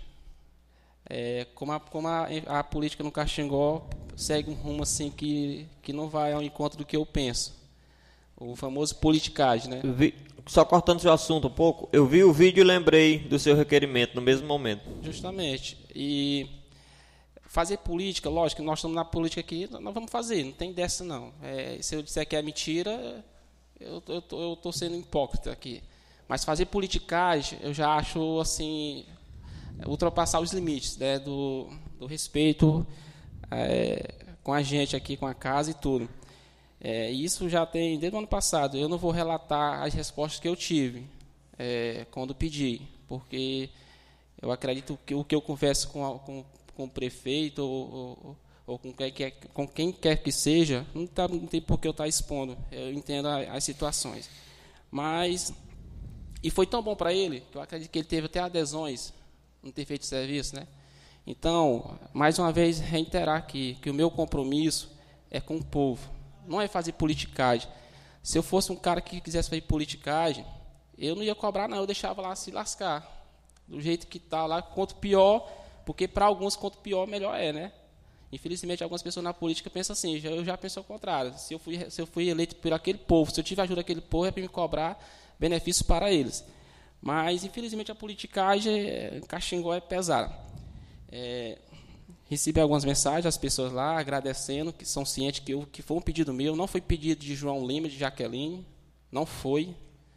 É, como a, como a, a política no Caxingó segue um rumo assim que, que não vai ao encontro do que eu penso. O famoso politicagem, né? Vi, só cortando seu assunto um pouco, eu vi o vídeo e lembrei do seu requerimento no mesmo momento. Justamente. E fazer política, lógico que nós estamos na política aqui, nós vamos fazer, não tem dessa não. É, se eu disser que é mentira, eu estou sendo hipócrita aqui. Mas fazer politicagem, eu já acho assim... ultrapassar os limites, né, do, do respeito é, com a gente aqui, com a casa e tudo. É, isso já tem desde o ano passado. Eu não vou relatar as respostas que eu tive é, quando pedi, porque eu acredito que o que eu converso com, a, com, com o prefeito ou, ou, ou com, quem quer, com quem quer que seja, não, tá, não tem por que eu estar expondo. Eu entendo a, as situações. Mas, e foi tão bom para ele, que eu acredito que ele teve até adesões, não ter feito serviço, né? Então, mais uma vez, reiterar aqui que o meu compromisso é com o povo, não é fazer politicagem. Se eu fosse um cara que quisesse fazer politicagem, eu não ia cobrar, não, eu deixava lá se lascar. Do jeito que está lá, quanto pior, porque para alguns, quanto pior, melhor é, né? Infelizmente, algumas pessoas na política pensam assim, eu já penso ao contrário. Se eu fui, se eu fui eleito por aquele povo, se eu tive ajuda daquele povo, é para me cobrar benefícios para eles. Mas, infelizmente, a politicagem, Caxingó é pesada. É, recebi algumas mensagens das pessoas lá, agradecendo, que são cientes que, eu, que foi um pedido meu, não foi pedido de João Lima, de Jaqueline, não foi.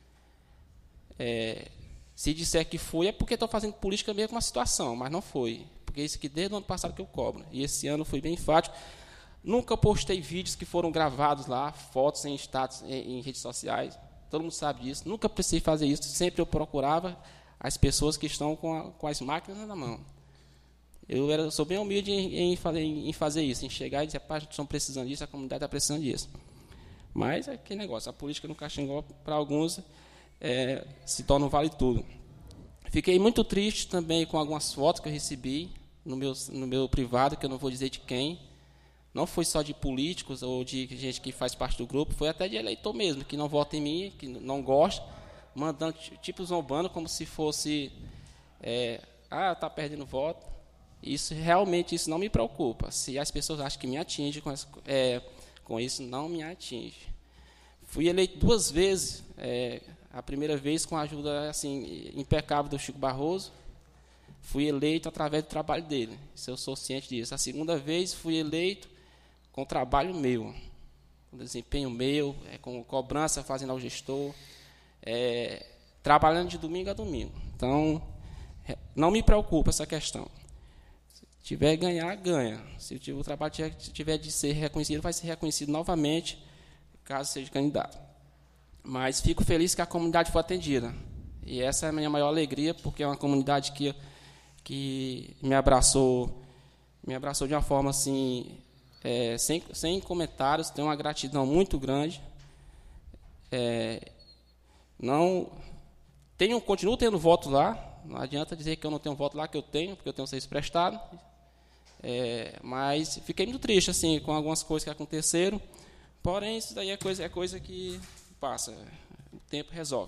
É, se disser que foi, é porque estou fazendo política mesmo com uma situação, mas não foi. Porque isso aqui desde o ano passado que eu cobro. E esse ano foi bem enfático. Nunca postei vídeos que foram gravados lá, fotos em status, em, em redes sociais. Todo mundo sabe disso. Nunca precisei fazer isso. Sempre eu procurava as pessoas que estão com, a, com as máquinas na mão. Eu era, sou bem humilde em, em, fazer, em fazer isso, em chegar e dizer, pá, a gente está precisando disso, a comunidade está precisando disso. Mas é que negócio, a política no Caxingó, para alguns, é, se torna um vale tudo. Fiquei muito triste também com algumas fotos que eu recebi, no meu, no meu privado, que eu não vou dizer de quem. Não foi só de políticos ou de gente que faz parte do grupo, foi até de eleitor mesmo, que não vota em mim, que não gosta, mandando, tipo, zombando, como se fosse, é, ah, está perdendo voto. Isso, realmente, isso não me preocupa. Se as pessoas acham que me atinge com, essa, é, com isso, não me atinge. Fui eleito duas vezes, é, a primeira vez com a ajuda assim, impecável do Chico Barroso, fui eleito através do trabalho dele, isso eu sou ciente disso. A segunda vez fui eleito com trabalho meu, com desempenho meu, é, com cobrança fazendo ao gestor, é, trabalhando de domingo a domingo. Então, não me preocupa essa questão. Se tiver ganhar, ganha. Se o trabalho tiver de ser reconhecido, vai ser reconhecido novamente, caso seja candidato. Mas fico feliz que a comunidade foi atendida. E essa é a minha maior alegria, porque é uma comunidade que, que me abraçou, me abraçou de uma forma assim, é, sem, sem comentários, tem uma gratidão muito grande. É, não, tenho, continuo tendo voto lá, não adianta dizer que eu não tenho voto lá, que eu tenho, porque eu tenho serviço prestado. É, mas fiquei muito triste assim, com algumas coisas que aconteceram. Porém, isso daí é coisa, é coisa que passa, o tempo resolve.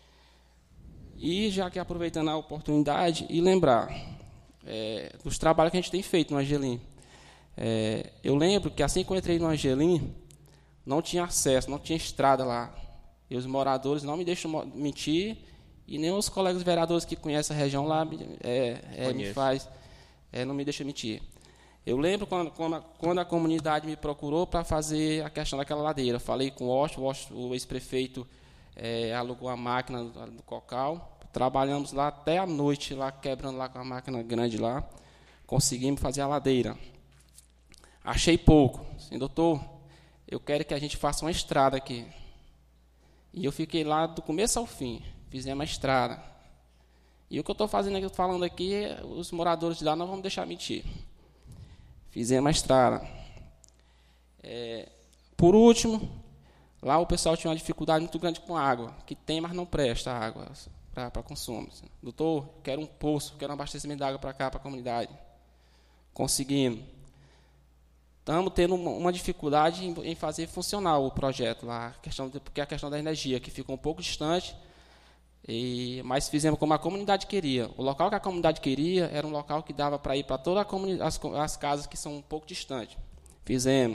E já que aproveitando a oportunidade, e lembrar é, dos trabalhos que a gente tem feito no Angelim. É, eu lembro que assim que eu entrei no Angelim, não tinha acesso, não tinha estrada lá. E os moradores não me deixam mentir, e nem os colegas vereadores que conhecem a região lá é, é, me faz, é, não me deixam mentir. Eu lembro quando, quando, a, quando a comunidade me procurou para fazer a questão daquela ladeira. Falei com o Washington, o, o ex-prefeito é, alugou a máquina do, do Cocal. Trabalhamos lá até a noite, lá quebrando lá com a máquina grande lá. Conseguimos fazer a ladeira. Achei pouco. Assim, doutor, eu quero que a gente faça uma estrada aqui. E eu fiquei lá do começo ao fim. Fizemos uma estrada. E o que eu estou fazendo aqui, falando aqui, os moradores de lá não vão me deixar mentir. Fizemos a estrada. É, por último, lá o pessoal tinha uma dificuldade muito grande com a água, que tem, mas não presta a água para consumo. Doutor, quero um poço, quero um abastecimento de água para cá, para a comunidade. Conseguimos. Estamos tendo uma, uma dificuldade em, em fazer funcionar o projeto lá, a questão de, porque é a questão da energia, que ficou um pouco distante, e, mas fizemos como a comunidade queria. O local que a comunidade queria era um local que dava para ir para todas as, as casas que são um pouco distantes. Fizemos.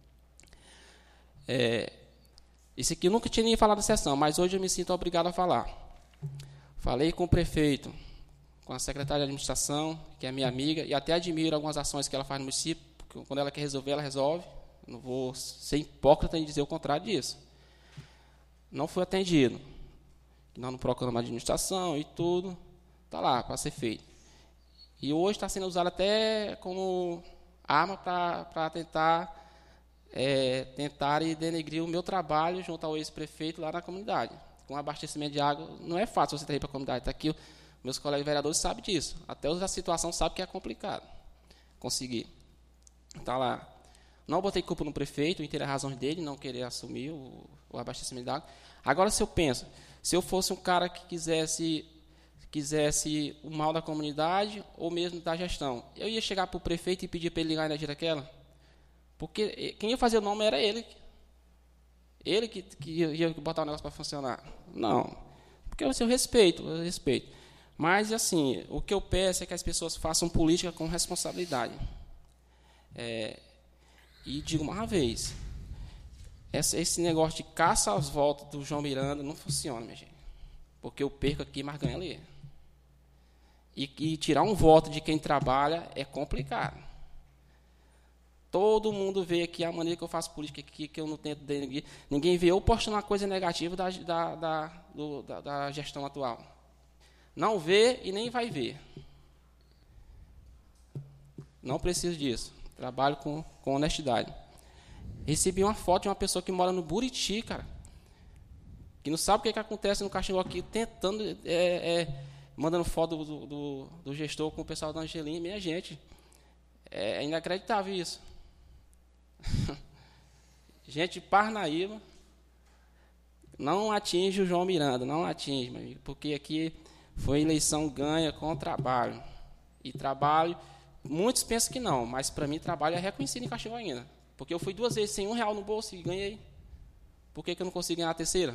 É, isso aqui eu nunca tinha nem falado na sessão, mas hoje eu me sinto obrigado a falar. Falei com o prefeito, com a secretária de administração, que é minha amiga, e até admiro algumas ações que ela faz no município, porque quando ela quer resolver, ela resolve. Não vou ser hipócrita em dizer o contrário disso. Não fui atendido. Nós não procuramos a administração e tudo, está lá para ser feito. E hoje está sendo usado até como arma para tentar, é, tentar e denegrir o meu trabalho junto ao ex-prefeito lá na comunidade. Com abastecimento de água, não é fácil você trazer para a comunidade. Está aqui, meus colegas vereadores sabem disso. Até os da situação sabem que é complicado conseguir. Está lá. Não botei culpa no prefeito, em ter a razão dele, não querer assumir o, o abastecimento de água. Agora, se eu penso, se eu fosse um cara que quisesse, quisesse o mal da comunidade ou mesmo da gestão, eu ia chegar para o prefeito e pedir para ele ligar a energia daquela? Porque quem ia fazer o nome era ele. Ele que, que ia botar o negócio para funcionar. Não. Porque eu, eu respeito, eu respeito. Mas, assim, o que eu peço é que as pessoas façam política com responsabilidade. É, e digo uma vez, esse negócio de caça aos votos do João Miranda não funciona, minha gente. Porque eu perco aqui, mas ganho ali. E, e tirar um voto de quem trabalha é complicado. Todo mundo vê aqui a maneira que eu faço política, que, que eu não tento denegrir. Ninguém vê eu postando uma coisa negativa da, da, da, do, da, da gestão atual. Não vê e nem vai ver. Não preciso disso. Trabalho com, com honestidade. Recebi uma foto de uma pessoa que mora no Buriti, cara, que não sabe o que, que acontece no Caxangó aqui, tentando, é, é, mandando foto do, do, do gestor com o pessoal da Angelim. Minha gente, é inacreditável isso. Gente de Parnaíba não atinge o João Miranda, não atinge, meu amigo, porque aqui foi eleição ganha com trabalho. E trabalho muitos pensam que não, mas para mim trabalho é reconhecido em Caxingó ainda. Porque eu fui duas vezes sem um real no bolso e ganhei. Por que, que eu não consigo ganhar a terceira?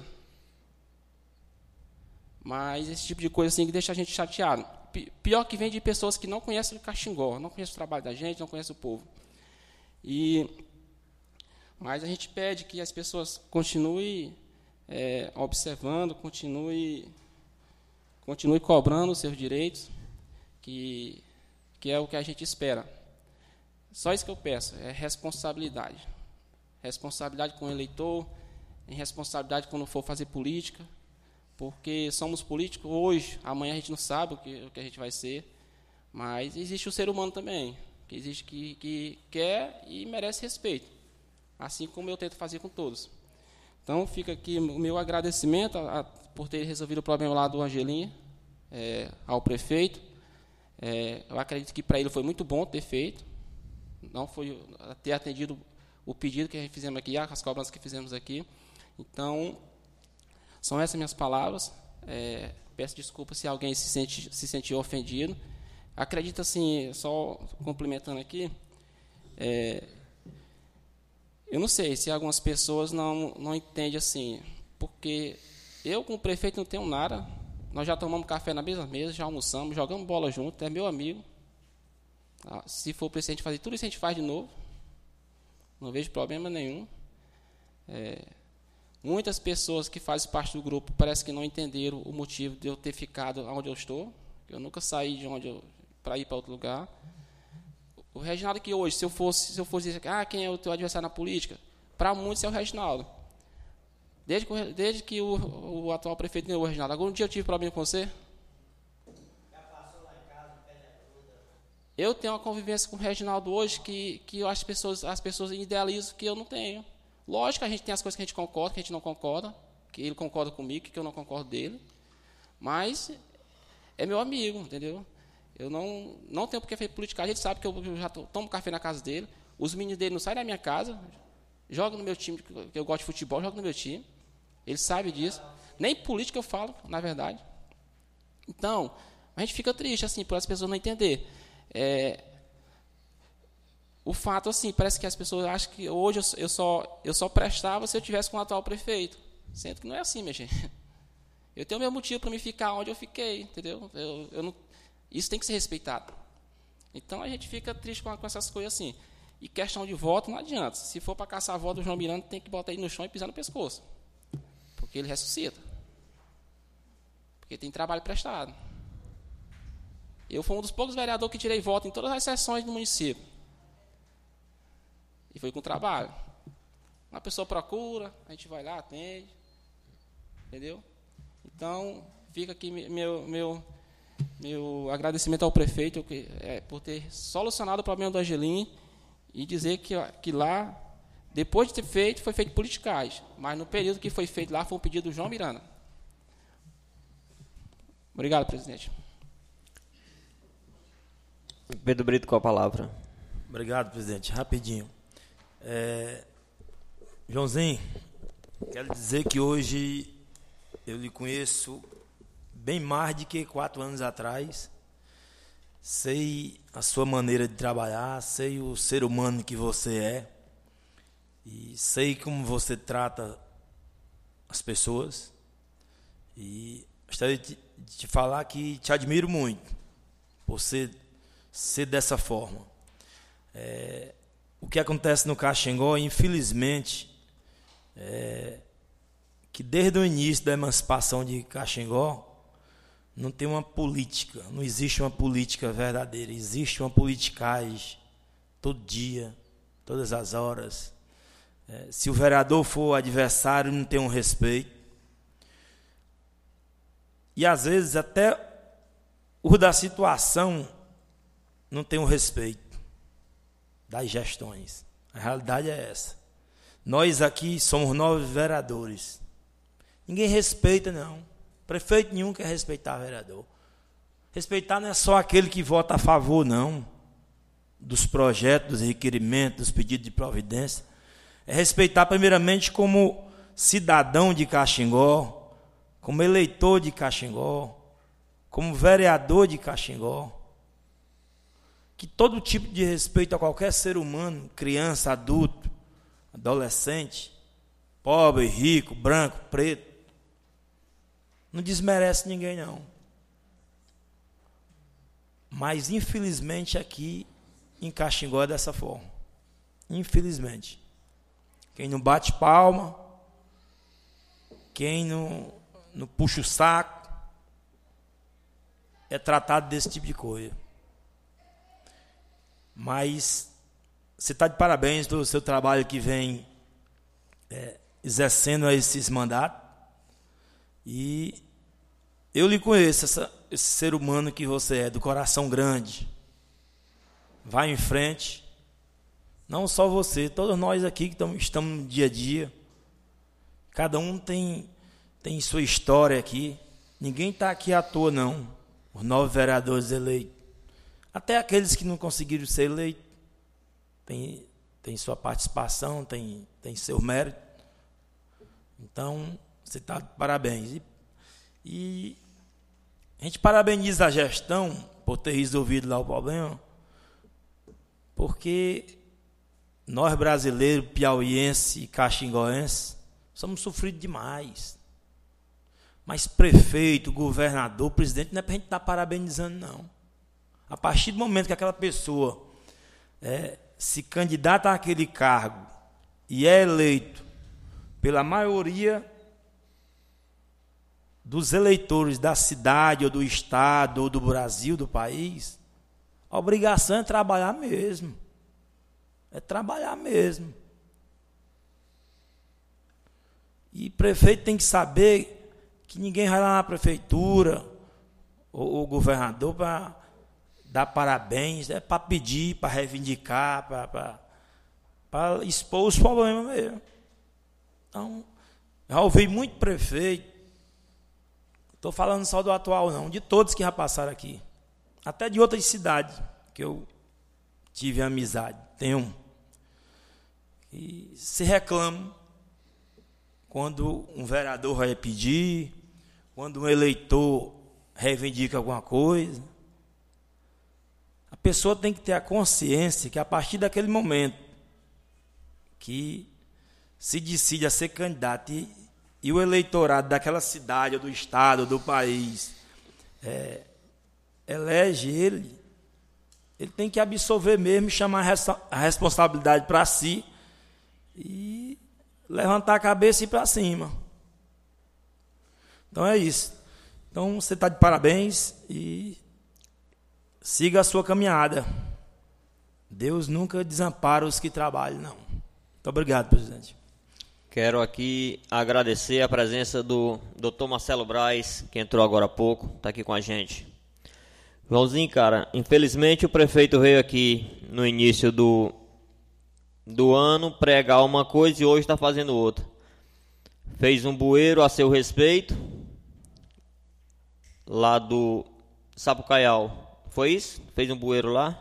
Mas esse tipo de coisa assim que deixa a gente chateado. Pior que vem de pessoas que não conhecem o Caxingó, não conhecem o trabalho da gente, não conhecem o povo. E, mas a gente pede que as pessoas continuem é, observando, continuem, continuem cobrando os seus direitos, que, que é o que a gente espera. Só isso que eu peço, é responsabilidade. Responsabilidade com o eleitor, responsabilidade quando for fazer política, porque somos políticos hoje, amanhã a gente não sabe o que, o que a gente vai ser, mas existe o ser humano também, que existe que, que quer e merece respeito, assim como eu tento fazer com todos. Então, fica aqui o meu agradecimento a, a, por ter resolvido o problema lá do Angelim, é, ao prefeito. É, eu acredito que para ele foi muito bom ter feito, não foi ter atendido o pedido que a gente fizemos aqui, as cobranças que fizemos aqui. Então, são essas minhas palavras. É, peço desculpa se alguém se, sente, se sentiu ofendido. Acredito, assim, só complementando aqui, é, eu não sei se algumas pessoas não, não entendem assim, porque eu, como prefeito, não tenho nada. Nós já tomamos café na mesma mesa, já almoçamos, jogamos bola junto, é meu amigo. Se for preciso a gente fazer tudo isso, a gente faz de novo. Não vejo problema nenhum. É, muitas pessoas que fazem parte do grupo parece que não entenderam o motivo de eu ter ficado onde eu estou. Eu nunca saí de onde eu para ir para outro lugar. O Reginaldo que hoje, se eu fosse, se eu fosse dizer, ah, quem é o teu adversário na política? Para muitos é o Reginaldo. Desde que, desde que o, o atual prefeito ganhou o Reginaldo. Algum dia eu tive problema com você? Eu tenho uma convivência com o Reginaldo hoje que, que eu acho que pessoas, as pessoas idealizam que eu não tenho. Lógico que a gente tem as coisas que a gente concorda, que a gente não concorda, que ele concorda comigo, que eu não concordo dele, mas é meu amigo, entendeu? Eu não, não tenho porque fazer politicagem, ele sabe que eu, eu já to, tomo café na casa dele, os meninos dele não saem da minha casa, jogam no meu time, que eu gosto de futebol, jogam no meu time, ele sabe disso, nem política eu falo, na verdade. Então, a gente fica triste, assim, por as pessoas não entenderem. É, o fato, assim, parece que as pessoas acham que hoje eu, eu, só, eu só prestava se eu tivesse com o atual prefeito. Sendo que não é assim, minha gente. Eu tenho meu motivo para me ficar onde eu fiquei, entendeu? Eu, eu não, isso tem que ser respeitado. Então, a gente fica triste com, com essas coisas assim. E questão de voto, não adianta. Se for para caçar a voto do João Miranda, tem que botar ele no chão e pisar no pescoço. Porque ele ressuscita. Porque tem trabalho prestado. Eu fui um dos poucos vereadores que tirei voto em todas as sessões do município. E foi com trabalho. Uma pessoa procura, a gente vai lá, atende. Entendeu? Então, fica aqui meu, meu, meu agradecimento ao prefeito que, é, por ter solucionado o problema do Angelim e dizer que, que lá, depois de ter feito, foi feito politicagem. Mas no período que foi feito lá, foi um pedido do João Miranda. Obrigado, presidente. Pedro Brito com a palavra. Obrigado, presidente. Rapidinho. É, Joãozinho, quero dizer que hoje eu lhe conheço bem mais do que quatro anos atrás. Sei a sua maneira de trabalhar, sei o ser humano que você é e sei como você trata as pessoas. E gostaria de te falar que te admiro muito por ser ser dessa forma. É, o que acontece no Caxingó, infelizmente, é que desde o início da emancipação de Caxingó, não tem uma política, não existe uma política verdadeira, existe uma politicagem todo dia, todas as horas. É, se o vereador for adversário, não tem um respeito. E às vezes até o da situação não tem um respeito das gestões. A realidade é essa. Nós aqui somos nove vereadores. Ninguém respeita, não. Prefeito nenhum quer respeitar vereador. Respeitar não é só aquele que vota a favor, não, dos projetos, dos requerimentos, dos pedidos de providência. É respeitar primeiramente como cidadão de Caxingó, como eleitor de Caxingó, como vereador de Caxingó, que todo tipo de respeito a qualquer ser humano, criança, adulto, adolescente, pobre, rico, branco, preto, não desmerece ninguém não. Mas infelizmente aqui em Caxingó é dessa forma. Infelizmente. Quem não bate palma, quem não, não puxa o saco, é tratado desse tipo de coisa. Mas você está de parabéns pelo seu trabalho que vem é, exercendo esses mandatos. E eu lhe conheço, essa, esse ser humano que você é, do coração grande. Vai em frente. Não só você, todos nós aqui que estamos, estamos no dia a dia. Cada um tem, tem sua história aqui. Ninguém está aqui à toa, não. Os nove vereadores eleitos. Até aqueles que não conseguiram ser eleitos. Tem, tem sua participação, tem, tem seu mérito. Então, você está de parabéns. E, e a gente parabeniza a gestão por ter resolvido lá o problema. Porque nós brasileiros, piauienses e caxingoenses, somos sofridos demais. Mas prefeito, governador, presidente, não é para a gente estar parabenizando, não. A partir do momento que aquela pessoa é, se candidata àquele cargo e é eleito pela maioria dos eleitores da cidade, ou do estado, ou do Brasil, do país, a obrigação é trabalhar mesmo. É trabalhar mesmo. E prefeito tem que saber que ninguém vai lá na prefeitura ou o governador para dar parabéns, é para pedir, para reivindicar, para expor os problemas mesmo. Então, já ouvi muito prefeito, estou falando só do atual não, de todos que já passaram aqui, até de outras cidades que eu tive amizade, tem um, e se reclama quando um vereador vai pedir, quando um eleitor reivindica alguma coisa. A pessoa tem que ter a consciência que a partir daquele momento que se decide a ser candidato e, e o eleitorado daquela cidade, ou do estado, ou do país, é, elege ele, ele tem que absorver mesmo, chamar a responsabilidade para si e levantar a cabeça e ir para cima. Então é isso. Então você está de parabéns e siga a sua caminhada. Deus nunca desampara os que trabalham, não. Muito obrigado, presidente. Quero aqui agradecer a presença do doutor Marcelo Braz, que entrou agora há pouco, está aqui com a gente. Joãozinho, cara, infelizmente o prefeito veio aqui no início do, do ano pregar uma coisa e hoje está fazendo outra. Fez um bueiro a seu respeito, lá do Sapucaial. Foi isso? Fez um bueiro lá?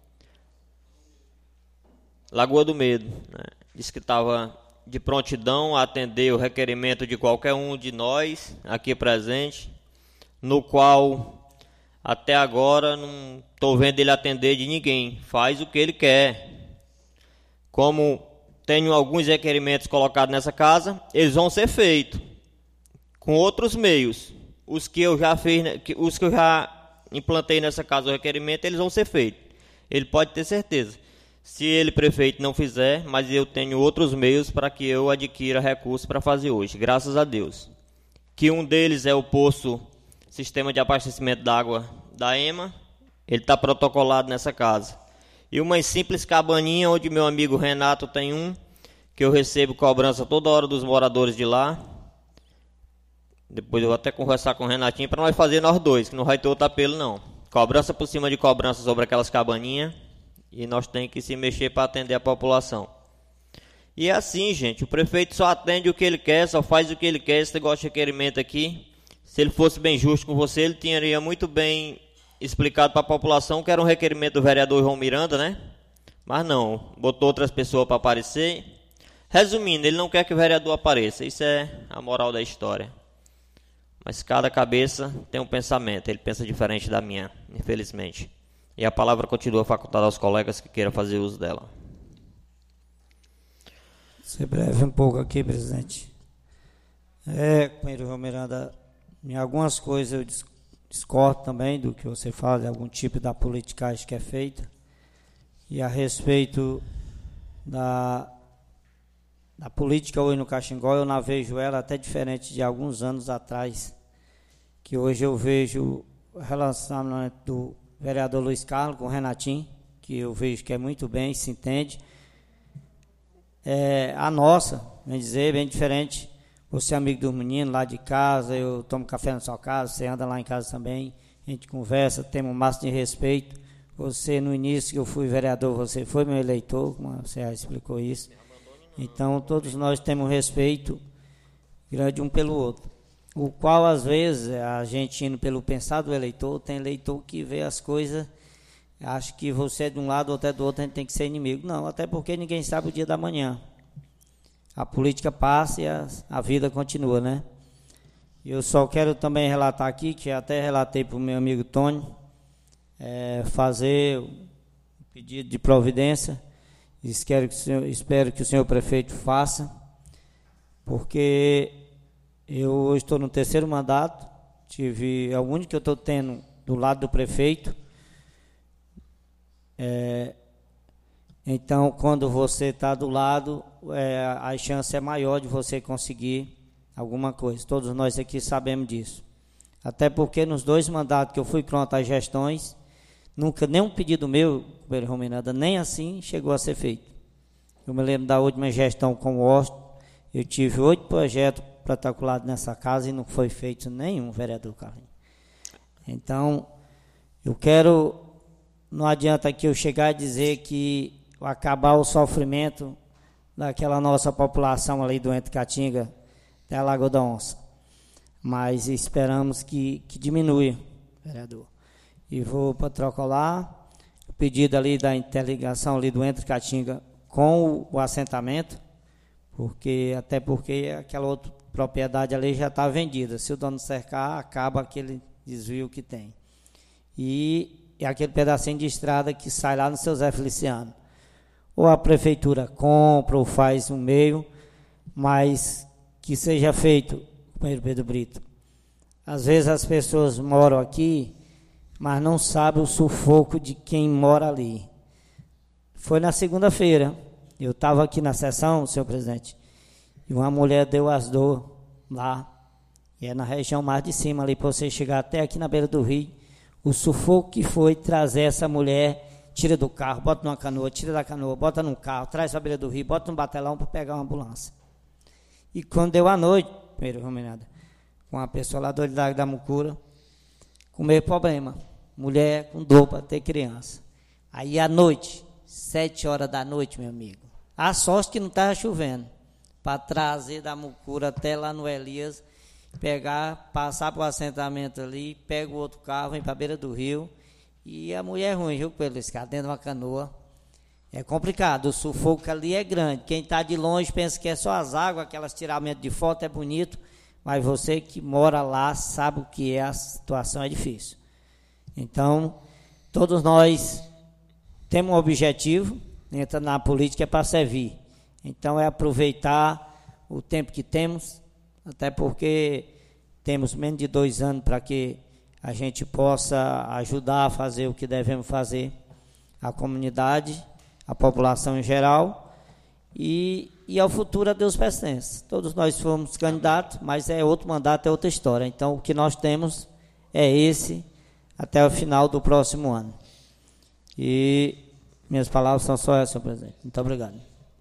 Lagoa do Medo, né? Disse que estava de prontidão a atender o requerimento de qualquer um de nós aqui presente, no qual até agora não estou vendo ele atender de ninguém. Faz o que ele quer. Como tenho alguns requerimentos colocados nessa casa, eles vão ser feitos com outros meios. Os que eu já fiz, os que eu já implantei nessa casa, o requerimento, eles vão ser feitos. Ele pode ter certeza. Se ele, prefeito, não fizer, mas eu tenho outros meios para que eu adquira recursos para fazer hoje, graças a Deus. Que um deles é o poço, sistema de abastecimento d'água da EMA, ele está protocolado nessa casa. E uma simples cabaninha, onde meu amigo Renato tem um, que eu recebo cobrança toda hora dos moradores de lá. Depois eu vou até conversar com o Renatinho para nós fazer nós dois, que não vai ter outro apelo não. Cobrança por cima de cobrança sobre aquelas cabaninhas. E nós temos que se mexer para atender a população. E é assim, gente, o prefeito só atende o que ele quer, só faz o que ele quer. Esse negócio de requerimento aqui, se ele fosse bem justo com você, ele teria muito bem explicado para a população que era um requerimento do vereador João Miranda, né? Mas não, botou outras pessoas para aparecer. Resumindo, ele não quer que o vereador apareça, isso é a moral da história. Mas cada cabeça tem um pensamento, ele pensa diferente da minha, infelizmente. E a palavra continua facultada aos colegas que queiram fazer uso dela. Ser breve um pouco aqui, presidente. É, companheiro João Miranda, em algumas coisas eu discordo também do que você fala, de algum tipo da politicagem que é feita. E a respeito da, da política hoje no Caxingó, eu não vejo ela até diferente de alguns anos atrás, que hoje eu vejo o relacionamento do vereador Luiz Carlos com o Renatinho, que eu vejo que é muito bem, se entende. É, a nossa, vem dizer, bem diferente. Você é amigo dos meninos lá de casa, eu tomo café na sua casa, você anda lá em casa também, a gente conversa, temos um máximo de respeito. Você, no início que eu fui vereador, você foi meu eleitor, como você já explicou isso. Então, todos nós temos respeito grande um pelo outro. O qual, às vezes, a gente indo pelo pensar do eleitor, tem eleitor que vê as coisas, acha que você é de um lado ou até do outro, a gente tem que ser inimigo. Não, até porque ninguém sabe o dia da manhã. A política passa e a, a vida continua, né? Eu só quero também relatar aqui, que até relatei para o meu amigo Tony, é, fazer um pedido de providência. Espero que, o senhor, espero que o senhor prefeito faça, porque eu hoje estou no terceiro mandato, tive, é o único que eu estou tendo do lado do prefeito. É, então, quando você está do lado, é, a chance é maior de você conseguir alguma coisa. Todos nós aqui sabemos disso. Até porque nos dois mandatos que eu fui contra as gestões, nunca nenhum pedido meu, nem assim chegou a ser feito. Eu me lembro da última gestão com o Washington, eu tive oito projetos protocolados nessa casa e não foi feito nenhum, vereador Carlinhos. Então, eu quero, não adianta aqui eu chegar e dizer que acabar o sofrimento daquela nossa população ali do Entre Caatinga até a Lagoa da Onça, mas esperamos que, que diminua, vereador. E vou protocolar o pedido ali da interligação ali do Entre Caatinga com o, o assentamento, porque, até porque aquela outra propriedade ali já está vendida. Se o dono cercar, acaba aquele desvio que tem. E é aquele pedacinho de estrada que sai lá no seu Zé Feliciano. Ou a prefeitura compra ou faz um meio, mas que seja feito, companheiro Pedro Brito. Às vezes as pessoas moram aqui, mas não sabem o sufoco de quem mora ali. Foi na segunda-feira, eu estava aqui na sessão, senhor presidente, e uma mulher deu as dores lá, e é na região mais de cima ali, para você chegar até aqui na beira do rio, o sufoco que foi trazer essa mulher, tira do carro, bota numa canoa, tira da canoa, bota num carro, traz para a beira do rio, bota num batelão para pegar uma ambulância. E quando deu a noite, primeiro, Rominada, com a pessoa lá do Olho da Mucura, com o mesmo problema, mulher com dor para ter criança. Aí à noite, sete horas da noite, meu amigo, a sorte que não estava chovendo, para trazer da Mucura até lá no Elias, pegar, passar para o assentamento ali, pega o outro carro, vem para a beira do rio, e a mulher é ruim, viu, pelo escada, dentro de uma canoa. É complicado, o sufoco ali é grande. Quem está de longe pensa que é só as águas, aquelas tiramentos de foto é bonito, mas você que mora lá sabe o que é, a situação é difícil. Então, todos nós temos um objetivo, entra na política é para servir. Então, é aproveitar o tempo que temos, até porque temos menos de dois anos para que a gente possa ajudar a fazer o que devemos fazer, a comunidade, a população em geral, e, e ao futuro a Deus pertence. Todos nós fomos candidatos, mas é outro mandato, é outra história. Então, o que nós temos é esse até o final do próximo ano. E minhas palavras são só essas, senhor presidente. Muito obrigado.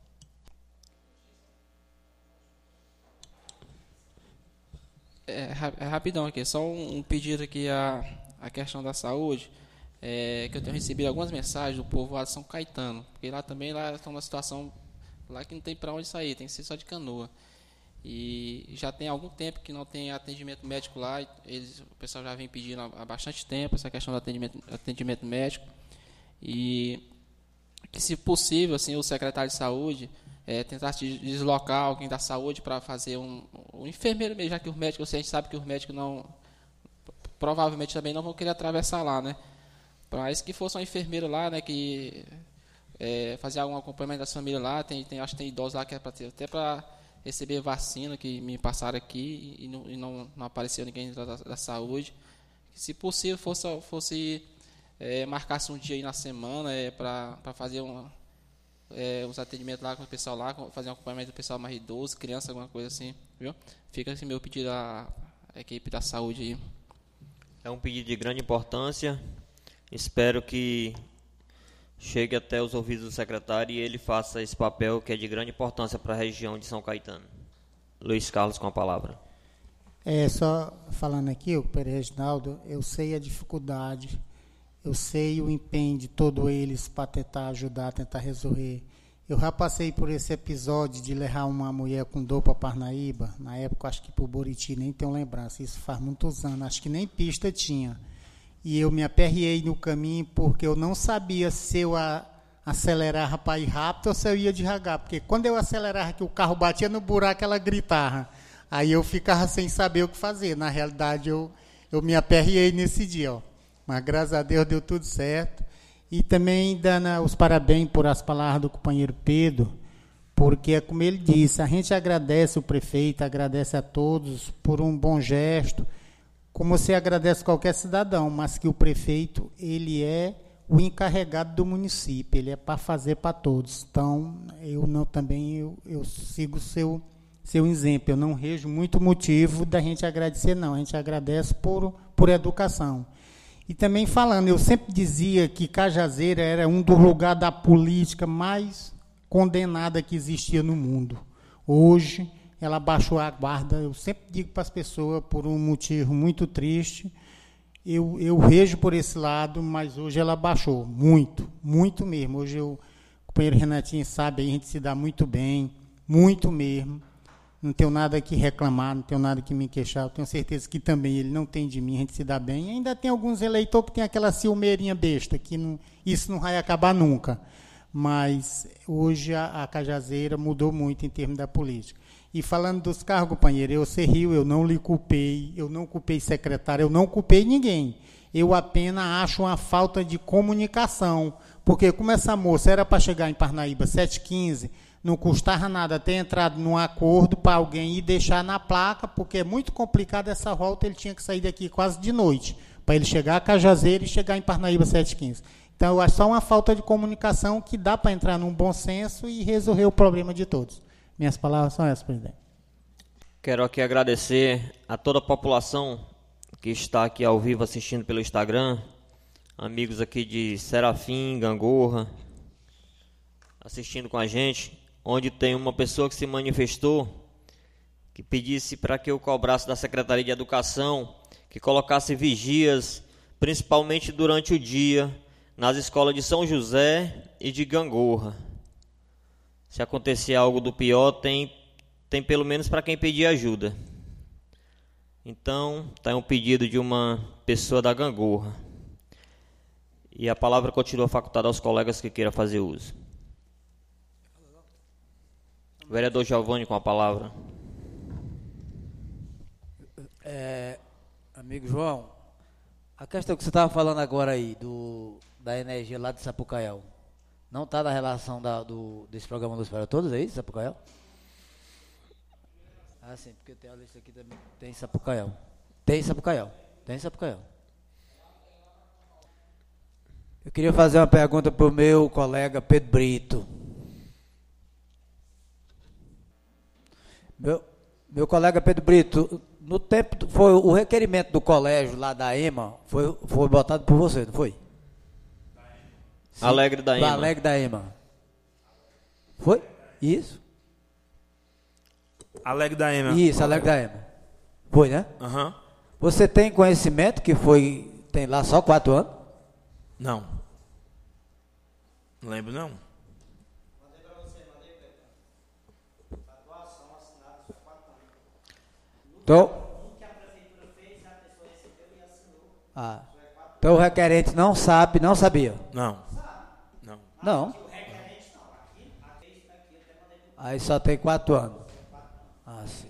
É, é rapidão aqui, só um, um pedido aqui a, a questão da saúde, é, que eu tenho recebido algumas mensagens do povoado de São Caetano, porque lá também lá estão numa situação lá que não tem para onde sair, tem que ser só de canoa. E já tem algum tempo que não tem atendimento médico lá, eles, o pessoal já vem pedindo há, há bastante tempo essa questão do atendimento, atendimento médico, e que, se possível, assim, o secretário de saúde É, tentar se deslocar alguém da saúde para fazer um, um enfermeiro mesmo, já que os médicos, a gente sabe que os médicos não, provavelmente também não vão querer atravessar lá, né? Parece que fosse uma enfermeira lá, né, que é, fazia algum acompanhamento das famílias lá. Tem, tem, acho que tem idosos lá que é pra ter, até para receber vacina, que me passaram aqui e não, e não, não apareceu ninguém da, da saúde. Se possível, fosse, fosse é, marcasse um dia aí na semana é, para fazer um, é, os atendimentos lá com o pessoal lá, fazer um acompanhamento do pessoal mais idoso, criança, alguma coisa assim, viu? Fica esse meu pedido à, à equipe da saúde aí. É um pedido de grande importância. Espero que chegue até os ouvidos do secretário e ele faça esse papel que é de grande importância para a região de São Caetano. Luiz Carlos com a palavra. É, só falando aqui, o Pedro Reginaldo, eu sei a dificuldade, eu sei o empenho de todos eles para tentar ajudar, tentar resolver. Eu já passei por esse episódio de levar uma mulher com dor para Parnaíba, na época acho que para o Buriti, nem tenho lembrança, isso faz muitos anos, acho que nem pista tinha. E eu me aperriei no caminho porque eu não sabia se eu a, acelerava para ir rápido ou se eu ia devagar, porque quando eu acelerava que o carro batia no buraco, ela gritava. Aí eu ficava sem saber o que fazer. Na realidade, eu, eu me aperriei nesse dia. Ó. Mas, graças a Deus, deu tudo certo. E também dando os parabéns por as palavras do companheiro Pedro, porque, como ele disse, a gente agradece o prefeito, agradece a todos por um bom gesto, como você agradece qualquer cidadão, mas que o prefeito, ele é o encarregado do município, ele é para fazer para todos. Então, eu não, também eu, eu sigo o seu... seu exemplo, eu não vejo muito motivo da gente agradecer, não. A gente agradece por, por educação. E também falando, eu sempre dizia que Cajazeira era um dos lugares da política mais condenada que existia no mundo. Hoje, ela baixou a guarda. Eu sempre digo para as pessoas, por um motivo muito triste, eu, eu vejo por esse lado, mas hoje ela baixou, muito, muito mesmo. Hoje eu, o companheiro Renatinho sabe, a gente se dá muito bem, muito mesmo. Não tenho nada que reclamar, não tenho nada que me queixar. Eu tenho certeza que também ele não tem de mim, a gente se dá bem. E ainda tem alguns eleitores que tem aquela ciumeirinha besta, que não, isso não vai acabar nunca. Mas hoje a, a Cajazeira mudou muito em termos da política. E falando dos cargos, companheiro, eu sei Rio, eu não lhe culpei, eu não culpei secretário, eu não culpei ninguém. Eu apenas acho uma falta de comunicação. Porque como essa moça era para chegar em Parnaíba sete e quinze, não custava nada ter entrado num acordo para alguém ir deixar na placa, porque é muito complicado essa volta, ele tinha que sair daqui quase de noite, para ele chegar a Cajazeira e chegar em Parnaíba sete e quinze. Então, eu acho só uma falta de comunicação que dá para entrar num bom senso e resolver o problema de todos. Minhas palavras são essas, presidente. Quero aqui agradecer a toda a população que está aqui ao vivo assistindo pelo Instagram, amigos aqui de Serafim, Gangorra, assistindo com a gente, onde tem uma pessoa que se manifestou, que pedisse para que eu cobrasse da Secretaria de Educação, que colocasse vigias, principalmente durante o dia, nas escolas de São José e de Gangorra. Se acontecer algo do pior, tem, tem pelo menos para quem pedir ajuda. Então, está um pedido de uma pessoa da Gangorra. E a palavra continua facultada aos colegas que queiram fazer uso. O vereador Giovanni com a palavra. É, amigo João, a questão que você estava falando agora aí, do, da energia lá de Sapucael, não está na relação da, do, desse programa Luz para Todos, é isso, Sapucael? Ah, sim, porque tem a lista aqui também, tem Sapucael. Tem Sapucael, tem Sapucael. Eu queria fazer uma pergunta para o meu colega Pedro Brito. Meu, meu colega Pedro Brito, no tempo, foi o requerimento do colégio lá da EMA, foi, foi botado por você, não foi? Sim, Alegre da EMA. Alegre da EMA. Foi? Isso? Alegre da EMA. Isso, Alegre da EMA. Foi, né? Aham. Uhum. Você tem conhecimento que foi, tem lá só quatro anos? Não. Não lembro, não. Então, ah, então o requerente não sabe, não sabia? Não. Não. Não. Aí só tem quatro anos. Ah, sim.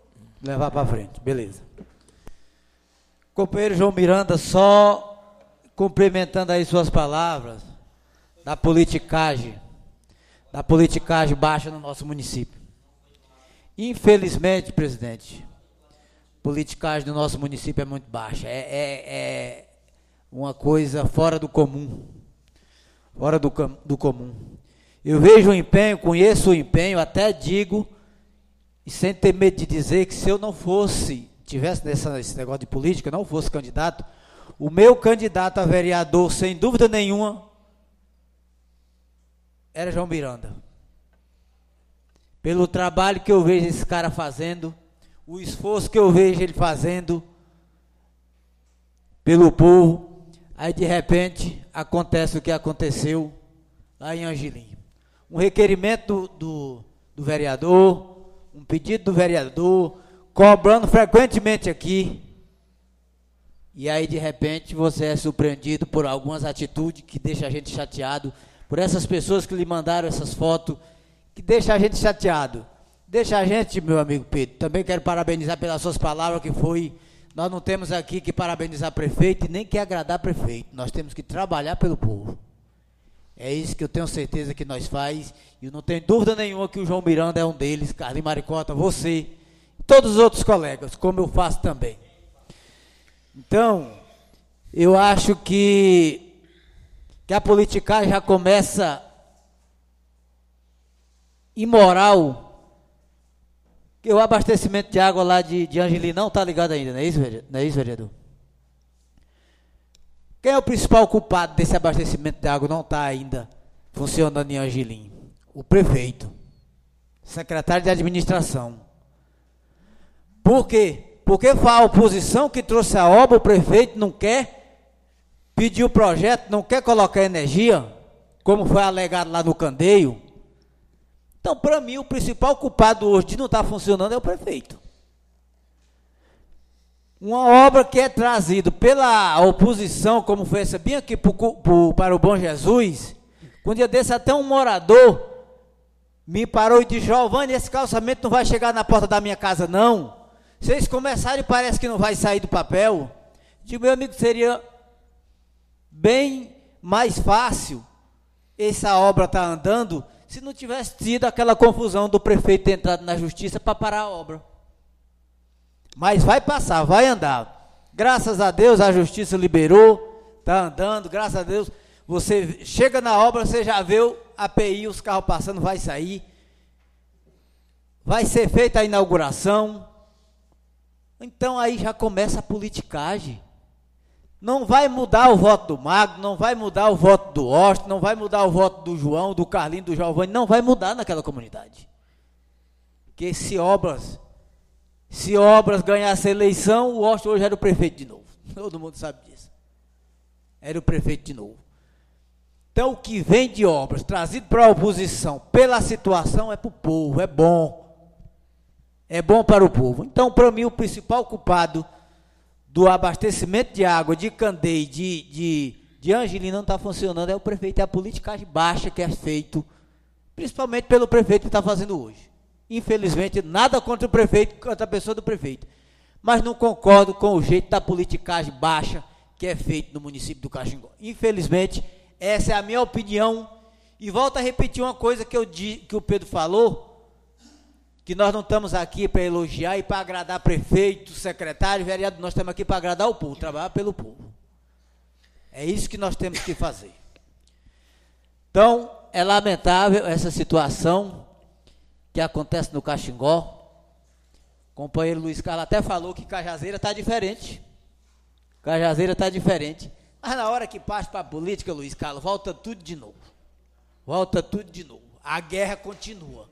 Levar para frente, beleza. Companheiro João Miranda, só complementando aí suas palavras, da politicagem, da politicagem baixa no nosso município. Infelizmente, presidente, a politicagem do nosso município é muito baixa. É, é, é uma coisa fora do comum. Fora do, do comum. Eu vejo o empenho, conheço o empenho, até digo, e sem ter medo de dizer, que se eu não fosse, tivesse nessa, esse negócio de política, não fosse candidato, o meu candidato a vereador, sem dúvida nenhuma, era João Miranda. Pelo trabalho que eu vejo esse cara fazendo, o esforço que eu vejo ele fazendo pelo povo, aí de repente acontece o que aconteceu lá em Angelim. Um requerimento do, do, do vereador, um pedido do vereador, cobrando frequentemente aqui, e aí de repente você é surpreendido por algumas atitudes que deixam a gente chateado, por essas pessoas que lhe mandaram essas fotos, que deixa a gente chateado. Deixa a gente, meu amigo Pedro, também quero parabenizar pelas suas palavras, que foi, nós não temos aqui que parabenizar prefeito e nem que agradar prefeito, nós temos que trabalhar pelo povo. É isso que eu tenho certeza que nós faz, e eu não tenho dúvida nenhuma que o João Miranda é um deles, Carlinhos Maricota, você, todos os outros colegas, como eu faço também. Então, eu acho que, que a politicagem já começa imoral, que o abastecimento de água lá de, de Angelim não está ligado ainda, não é isso, vereador? Não é isso, vereador? Quem é o principal culpado desse abastecimento de água não está ainda funcionando em Angelim? O prefeito, secretário de administração. Por quê? Porque foi a oposição que trouxe a obra, o prefeito não quer pedir o projeto, não quer colocar energia, como foi alegado lá no Candeio. Então, para mim, o principal culpado hoje de não estar funcionando é o prefeito. Uma obra que é trazida pela oposição, como foi essa bem aqui pro, pro, para o Bom Jesus, quando um dia desse até um morador me parou e disse: Giovanni, esse calçamento não vai chegar na porta da minha casa não. Vocês começaram e parece que não vai sair do papel. Digo, meu amigo, seria bem mais fácil essa obra estar andando se não tivesse tido aquela confusão do prefeito ter entrado na justiça para parar a obra. Mas vai passar, vai andar. Graças a Deus a justiça liberou, está andando, graças a Deus. Você chega na obra, você já vê a P I, os carros passando, vai sair. Vai ser feita a inauguração. Então aí já começa a politicagem. Não vai mudar o voto do Magno, não vai mudar o voto do Austin, não vai mudar o voto do João, do Carlinhos, do Giovanni, não vai mudar naquela comunidade. Porque se obras, se obras ganhasse a eleição, o Austin hoje era o prefeito de novo. Todo mundo sabe disso. Era o prefeito de novo. Então o que vem de obras, trazido para a oposição, pela situação, é para o povo, é bom. É bom para o povo. Então, para mim, o principal culpado do abastecimento de água de Candeia, de, de, de Angelim não está funcionando, é o prefeito, é a politicagem baixa que é feito, principalmente pelo prefeito que está fazendo hoje. Infelizmente, nada contra o prefeito, contra a pessoa do prefeito, mas não concordo com o jeito da politicagem baixa que é feito no município do Caxingó. Infelizmente, essa é a minha opinião, e volto a repetir uma coisa que, eu, que o Pedro falou, que nós não estamos aqui para elogiar e para agradar prefeito, secretário, vereador, nós estamos aqui para agradar o povo, trabalhar pelo povo. É isso que nós temos que fazer. Então, é lamentável essa situação que acontece no Caxingó. O companheiro Luiz Carlos até falou que Cajazeira está diferente. Cajazeira está diferente. Mas na hora que passa para a política, Luiz Carlos, volta tudo de novo. Volta tudo de novo. A guerra continua.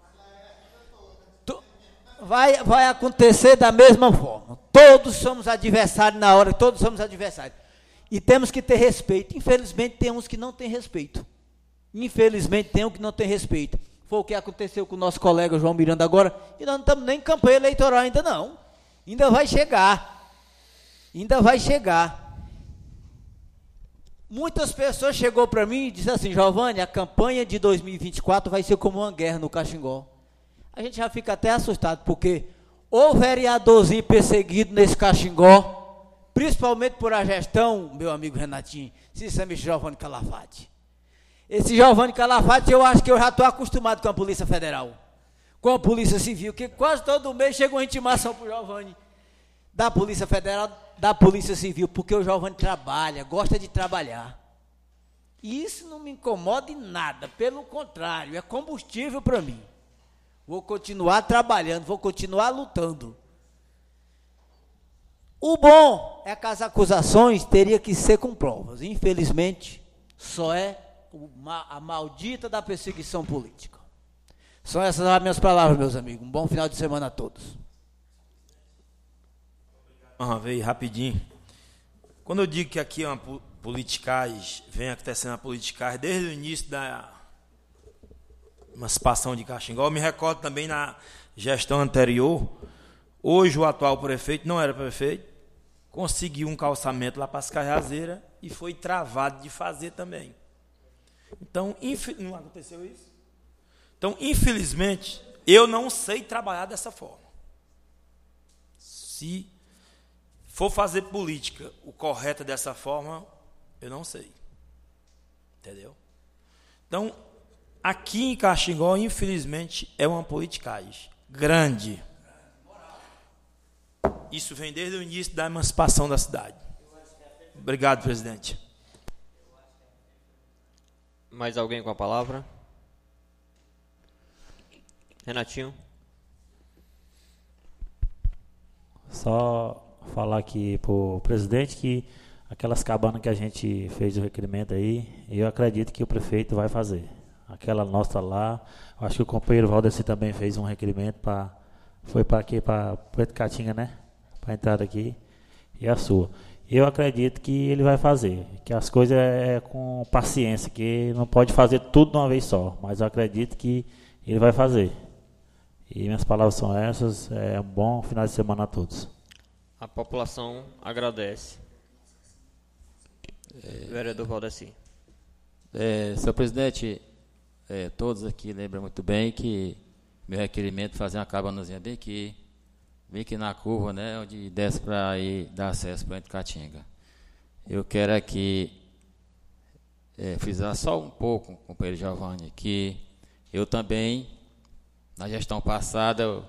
Vai, vai acontecer da mesma forma. Todos somos adversários na hora, todos somos adversários. E temos que ter respeito. Infelizmente, tem uns que não têm respeito. Infelizmente, tem uns que não têm respeito. Foi o que aconteceu com o nosso colega João Miranda agora. E nós não estamos nem em campanha eleitoral ainda não. Ainda vai chegar. Ainda vai chegar. Muitas pessoas chegou para mim e disseram assim: Giovanni, a campanha de dois mil e vinte e quatro vai ser como uma guerra no Caxingó. A gente já fica até assustado, porque o vereadorzinho perseguido nesse Caxingó, principalmente por a gestão, meu amigo Renatinho, se chama Giovanni Calafate. Esse Giovanni Calafate, eu acho que eu já estou acostumado com a Polícia Federal, com a Polícia Civil, que quase todo mês chega uma intimação para o Giovanni, da Polícia Federal, da Polícia Civil, porque o Giovanni trabalha, gosta de trabalhar. E isso não me incomoda em nada, pelo contrário, é combustível para mim. Vou continuar trabalhando, vou continuar lutando. O bom é que as acusações teriam que ser com provas. Infelizmente, só é a maldita da perseguição política. São essas as minhas palavras, meus amigos. Um bom final de semana a todos. Uma vez, rapidinho. Quando eu digo que aqui é uma politicagem, vem acontecendo a politicagem desde o início da emancipação de Caxingó, eu me recordo também na gestão anterior. Hoje o atual prefeito, não era prefeito, conseguiu um calçamento lá para as Cajazeiras e foi travado de fazer também. Então, infel... não aconteceu isso? Então, infelizmente, eu não sei trabalhar dessa forma. Se for fazer política o correto dessa forma, eu não sei. Entendeu? Então, aqui em Caxingó, infelizmente, é uma politicagem grande. Isso vem desde o início da emancipação da cidade. Obrigado, presidente. Mais alguém com a palavra? Renatinho. Só falar aqui para o presidente que aquelas cabanas que a gente fez o requerimento aí, eu acredito que o prefeito vai fazer. Aquela nossa lá, eu acho que o companheiro Valdeci também fez um requerimento para, foi para aqui, para Preto Catinga, né? Para a entrada aqui, e a sua. Eu acredito que ele vai fazer, que as coisas é com paciência, que não pode fazer tudo de uma vez só, mas eu acredito que ele vai fazer. E minhas palavras são essas, é um bom final de semana a todos. A população agradece. É, vereador Valdeci. É, senhor presidente, é, todos aqui lembram muito bem que meu requerimento é fazer uma cabanazinha bem aqui, bem aqui na curva, né, onde desce para ir dar acesso para o Catinga. Eu quero aqui é, frisar só um pouco, companheiro Giovanni, que eu também, na gestão passada, eu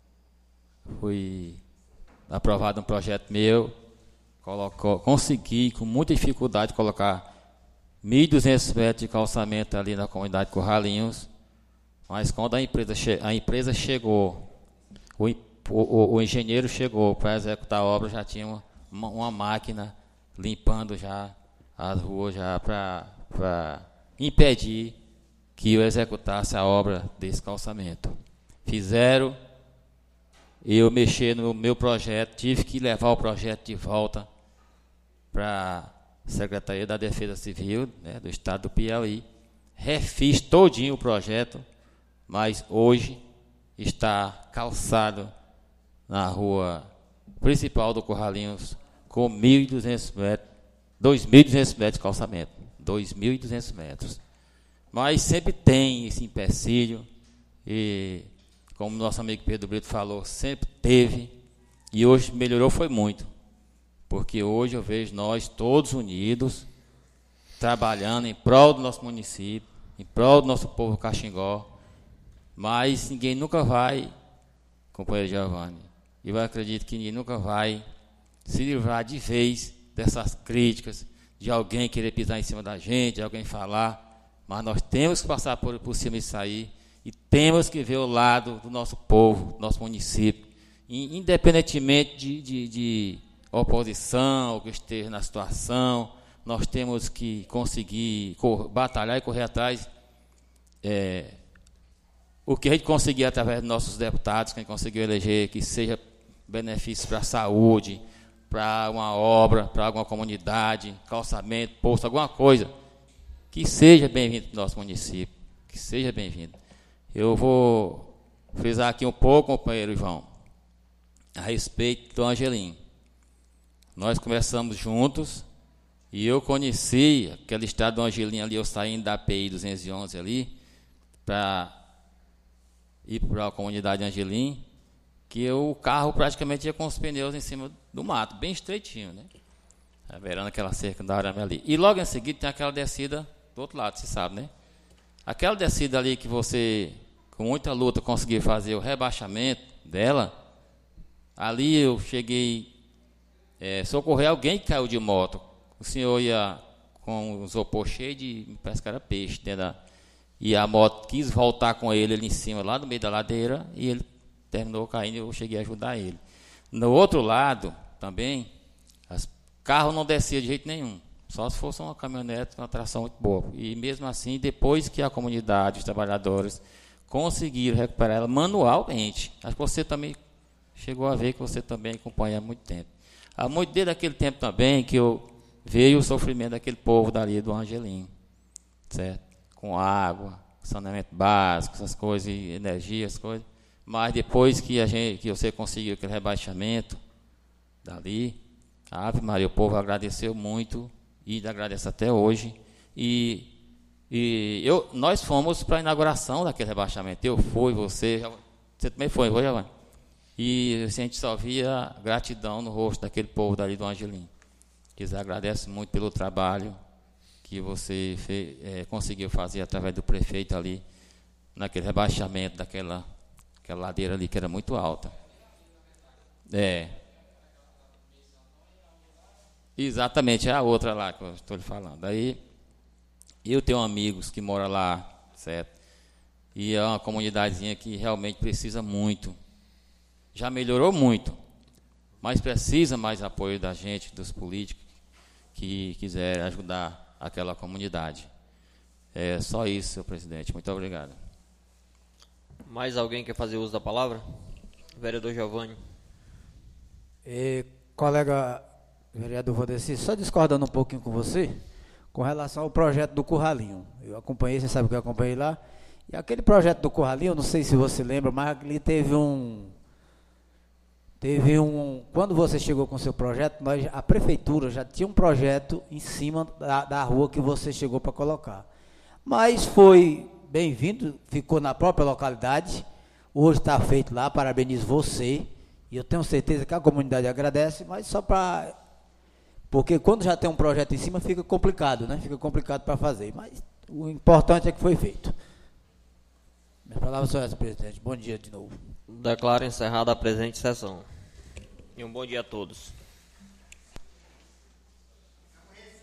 fui aprovado um projeto meu, colocou, consegui com muita dificuldade colocar mil e duzentos metros de calçamento ali na comunidade Corralinhos, mas quando a empresa, a empresa chegou, o, o, o engenheiro chegou para executar a obra, já tinha uma, uma máquina limpando já as ruas já para impedir que eu executasse a obra desse calçamento. Fizeram, eu mexi no meu projeto, tive que levar o projeto de volta para a Secretaria da Defesa Civil, né, do Estado do Piauí. Refiz todinho o projeto, mas hoje está calçado na rua principal do Corralinhos com mil e duzentos metros, dois mil e duzentos metros de calçamento, dois mil e duzentos metros. Mas sempre tem esse empecilho e, como nosso amigo Pedro Brito falou, sempre teve, e hoje melhorou foi muito, porque hoje eu vejo nós todos unidos, trabalhando em prol do nosso município, em prol do nosso povo Caxingó, mas ninguém nunca vai, companheiro Giovanni, e eu acredito que ninguém nunca vai se livrar de vez dessas críticas, de alguém querer pisar em cima da gente, de alguém falar, mas nós temos que passar por, por cima disso aí e temos que ver o lado do nosso povo, do nosso município, independentemente de, de, de oposição, ou que esteja na situação, nós temos que conseguir batalhar e correr atrás é, o que a gente conseguir através dos nossos deputados, que a gente conseguiu eleger, que seja benefício para a saúde, para uma obra, para alguma comunidade, calçamento, posto, alguma coisa, que seja bem-vindo para o nosso município, que seja bem-vindo. Eu vou frisar aqui um pouco, companheiro João, a respeito do Angelim. Nós começamos juntos e eu conheci aquele estado do Angelim ali, eu saindo da A P I duzentos e onze ali, para ir para a comunidade Angelim, que o carro praticamente ia com os pneus em cima do mato, bem estreitinho, né? Verando aquela cerca da arame ali. E logo em seguida tem aquela descida do outro lado, você sabe, né? Aquela descida ali que você, com muita luta, conseguiu fazer o rebaixamento dela, ali eu cheguei a é, socorrer alguém que caiu de moto. O senhor ia com o isopor cheio de, parece que era peixe, dentro da, e a moto quis voltar com ele ali em cima, lá no meio da ladeira, e ele terminou caindo e eu cheguei a ajudar ele. No outro lado, também, o carro não descia de jeito nenhum, só se fosse uma caminhonete com uma tração muito boa. E mesmo assim, depois que a comunidade, os trabalhadores, conseguiram recuperar ela manualmente, acho que você também chegou a ver, que você também acompanha há muito tempo. Há muito desde aquele tempo também que eu veio o sofrimento daquele povo dali do Angelim, certo? Com água, saneamento básico, essas coisas, energia, essas coisas. Mas depois que, a gente, que você conseguiu aquele rebaixamento dali, a Ave Maria, o povo agradeceu muito e agradece até hoje. E, e eu, nós fomos para a inauguração daquele rebaixamento. Eu fui, você, você também foi, foi, Giovanni? E a gente só via gratidão no rosto daquele povo dali do Angelim. Eles agradecem muito pelo trabalho que você fez, é, conseguiu fazer através do prefeito ali, naquele rebaixamento daquela aquela ladeira ali que era muito alta. É. Exatamente, é a outra lá que eu estou lhe falando. Aí, eu tenho amigos que moram lá, certo? E é uma comunidadezinha que realmente precisa muito. Já melhorou muito, mas precisa mais apoio da gente, dos políticos, que quiserem ajudar aquela comunidade. É só isso, senhor presidente. Muito obrigado. Mais alguém quer fazer uso da palavra? Vereador Giovanni. E, colega vereador Valdeci, só discordando um pouquinho com você, com relação ao projeto do Curralinho. Eu acompanhei, você sabe que eu acompanhei lá. E aquele projeto do Curralinho, eu não sei se você lembra, mas ali teve um... Teve um... Quando você chegou com o seu projeto, nós, a prefeitura já tinha um projeto em cima da, da rua que você chegou para colocar. Mas foi bem-vindo, ficou na própria localidade, hoje está feito lá, parabenizo você, e eu tenho certeza que a comunidade agradece, mas só para... Porque quando já tem um projeto em cima, fica complicado, né? Fica complicado para fazer, mas o importante é que foi feito. Minha palavra só essa, presidente. Bom dia de novo. Declaro encerrada a presente sessão. E um bom dia a todos.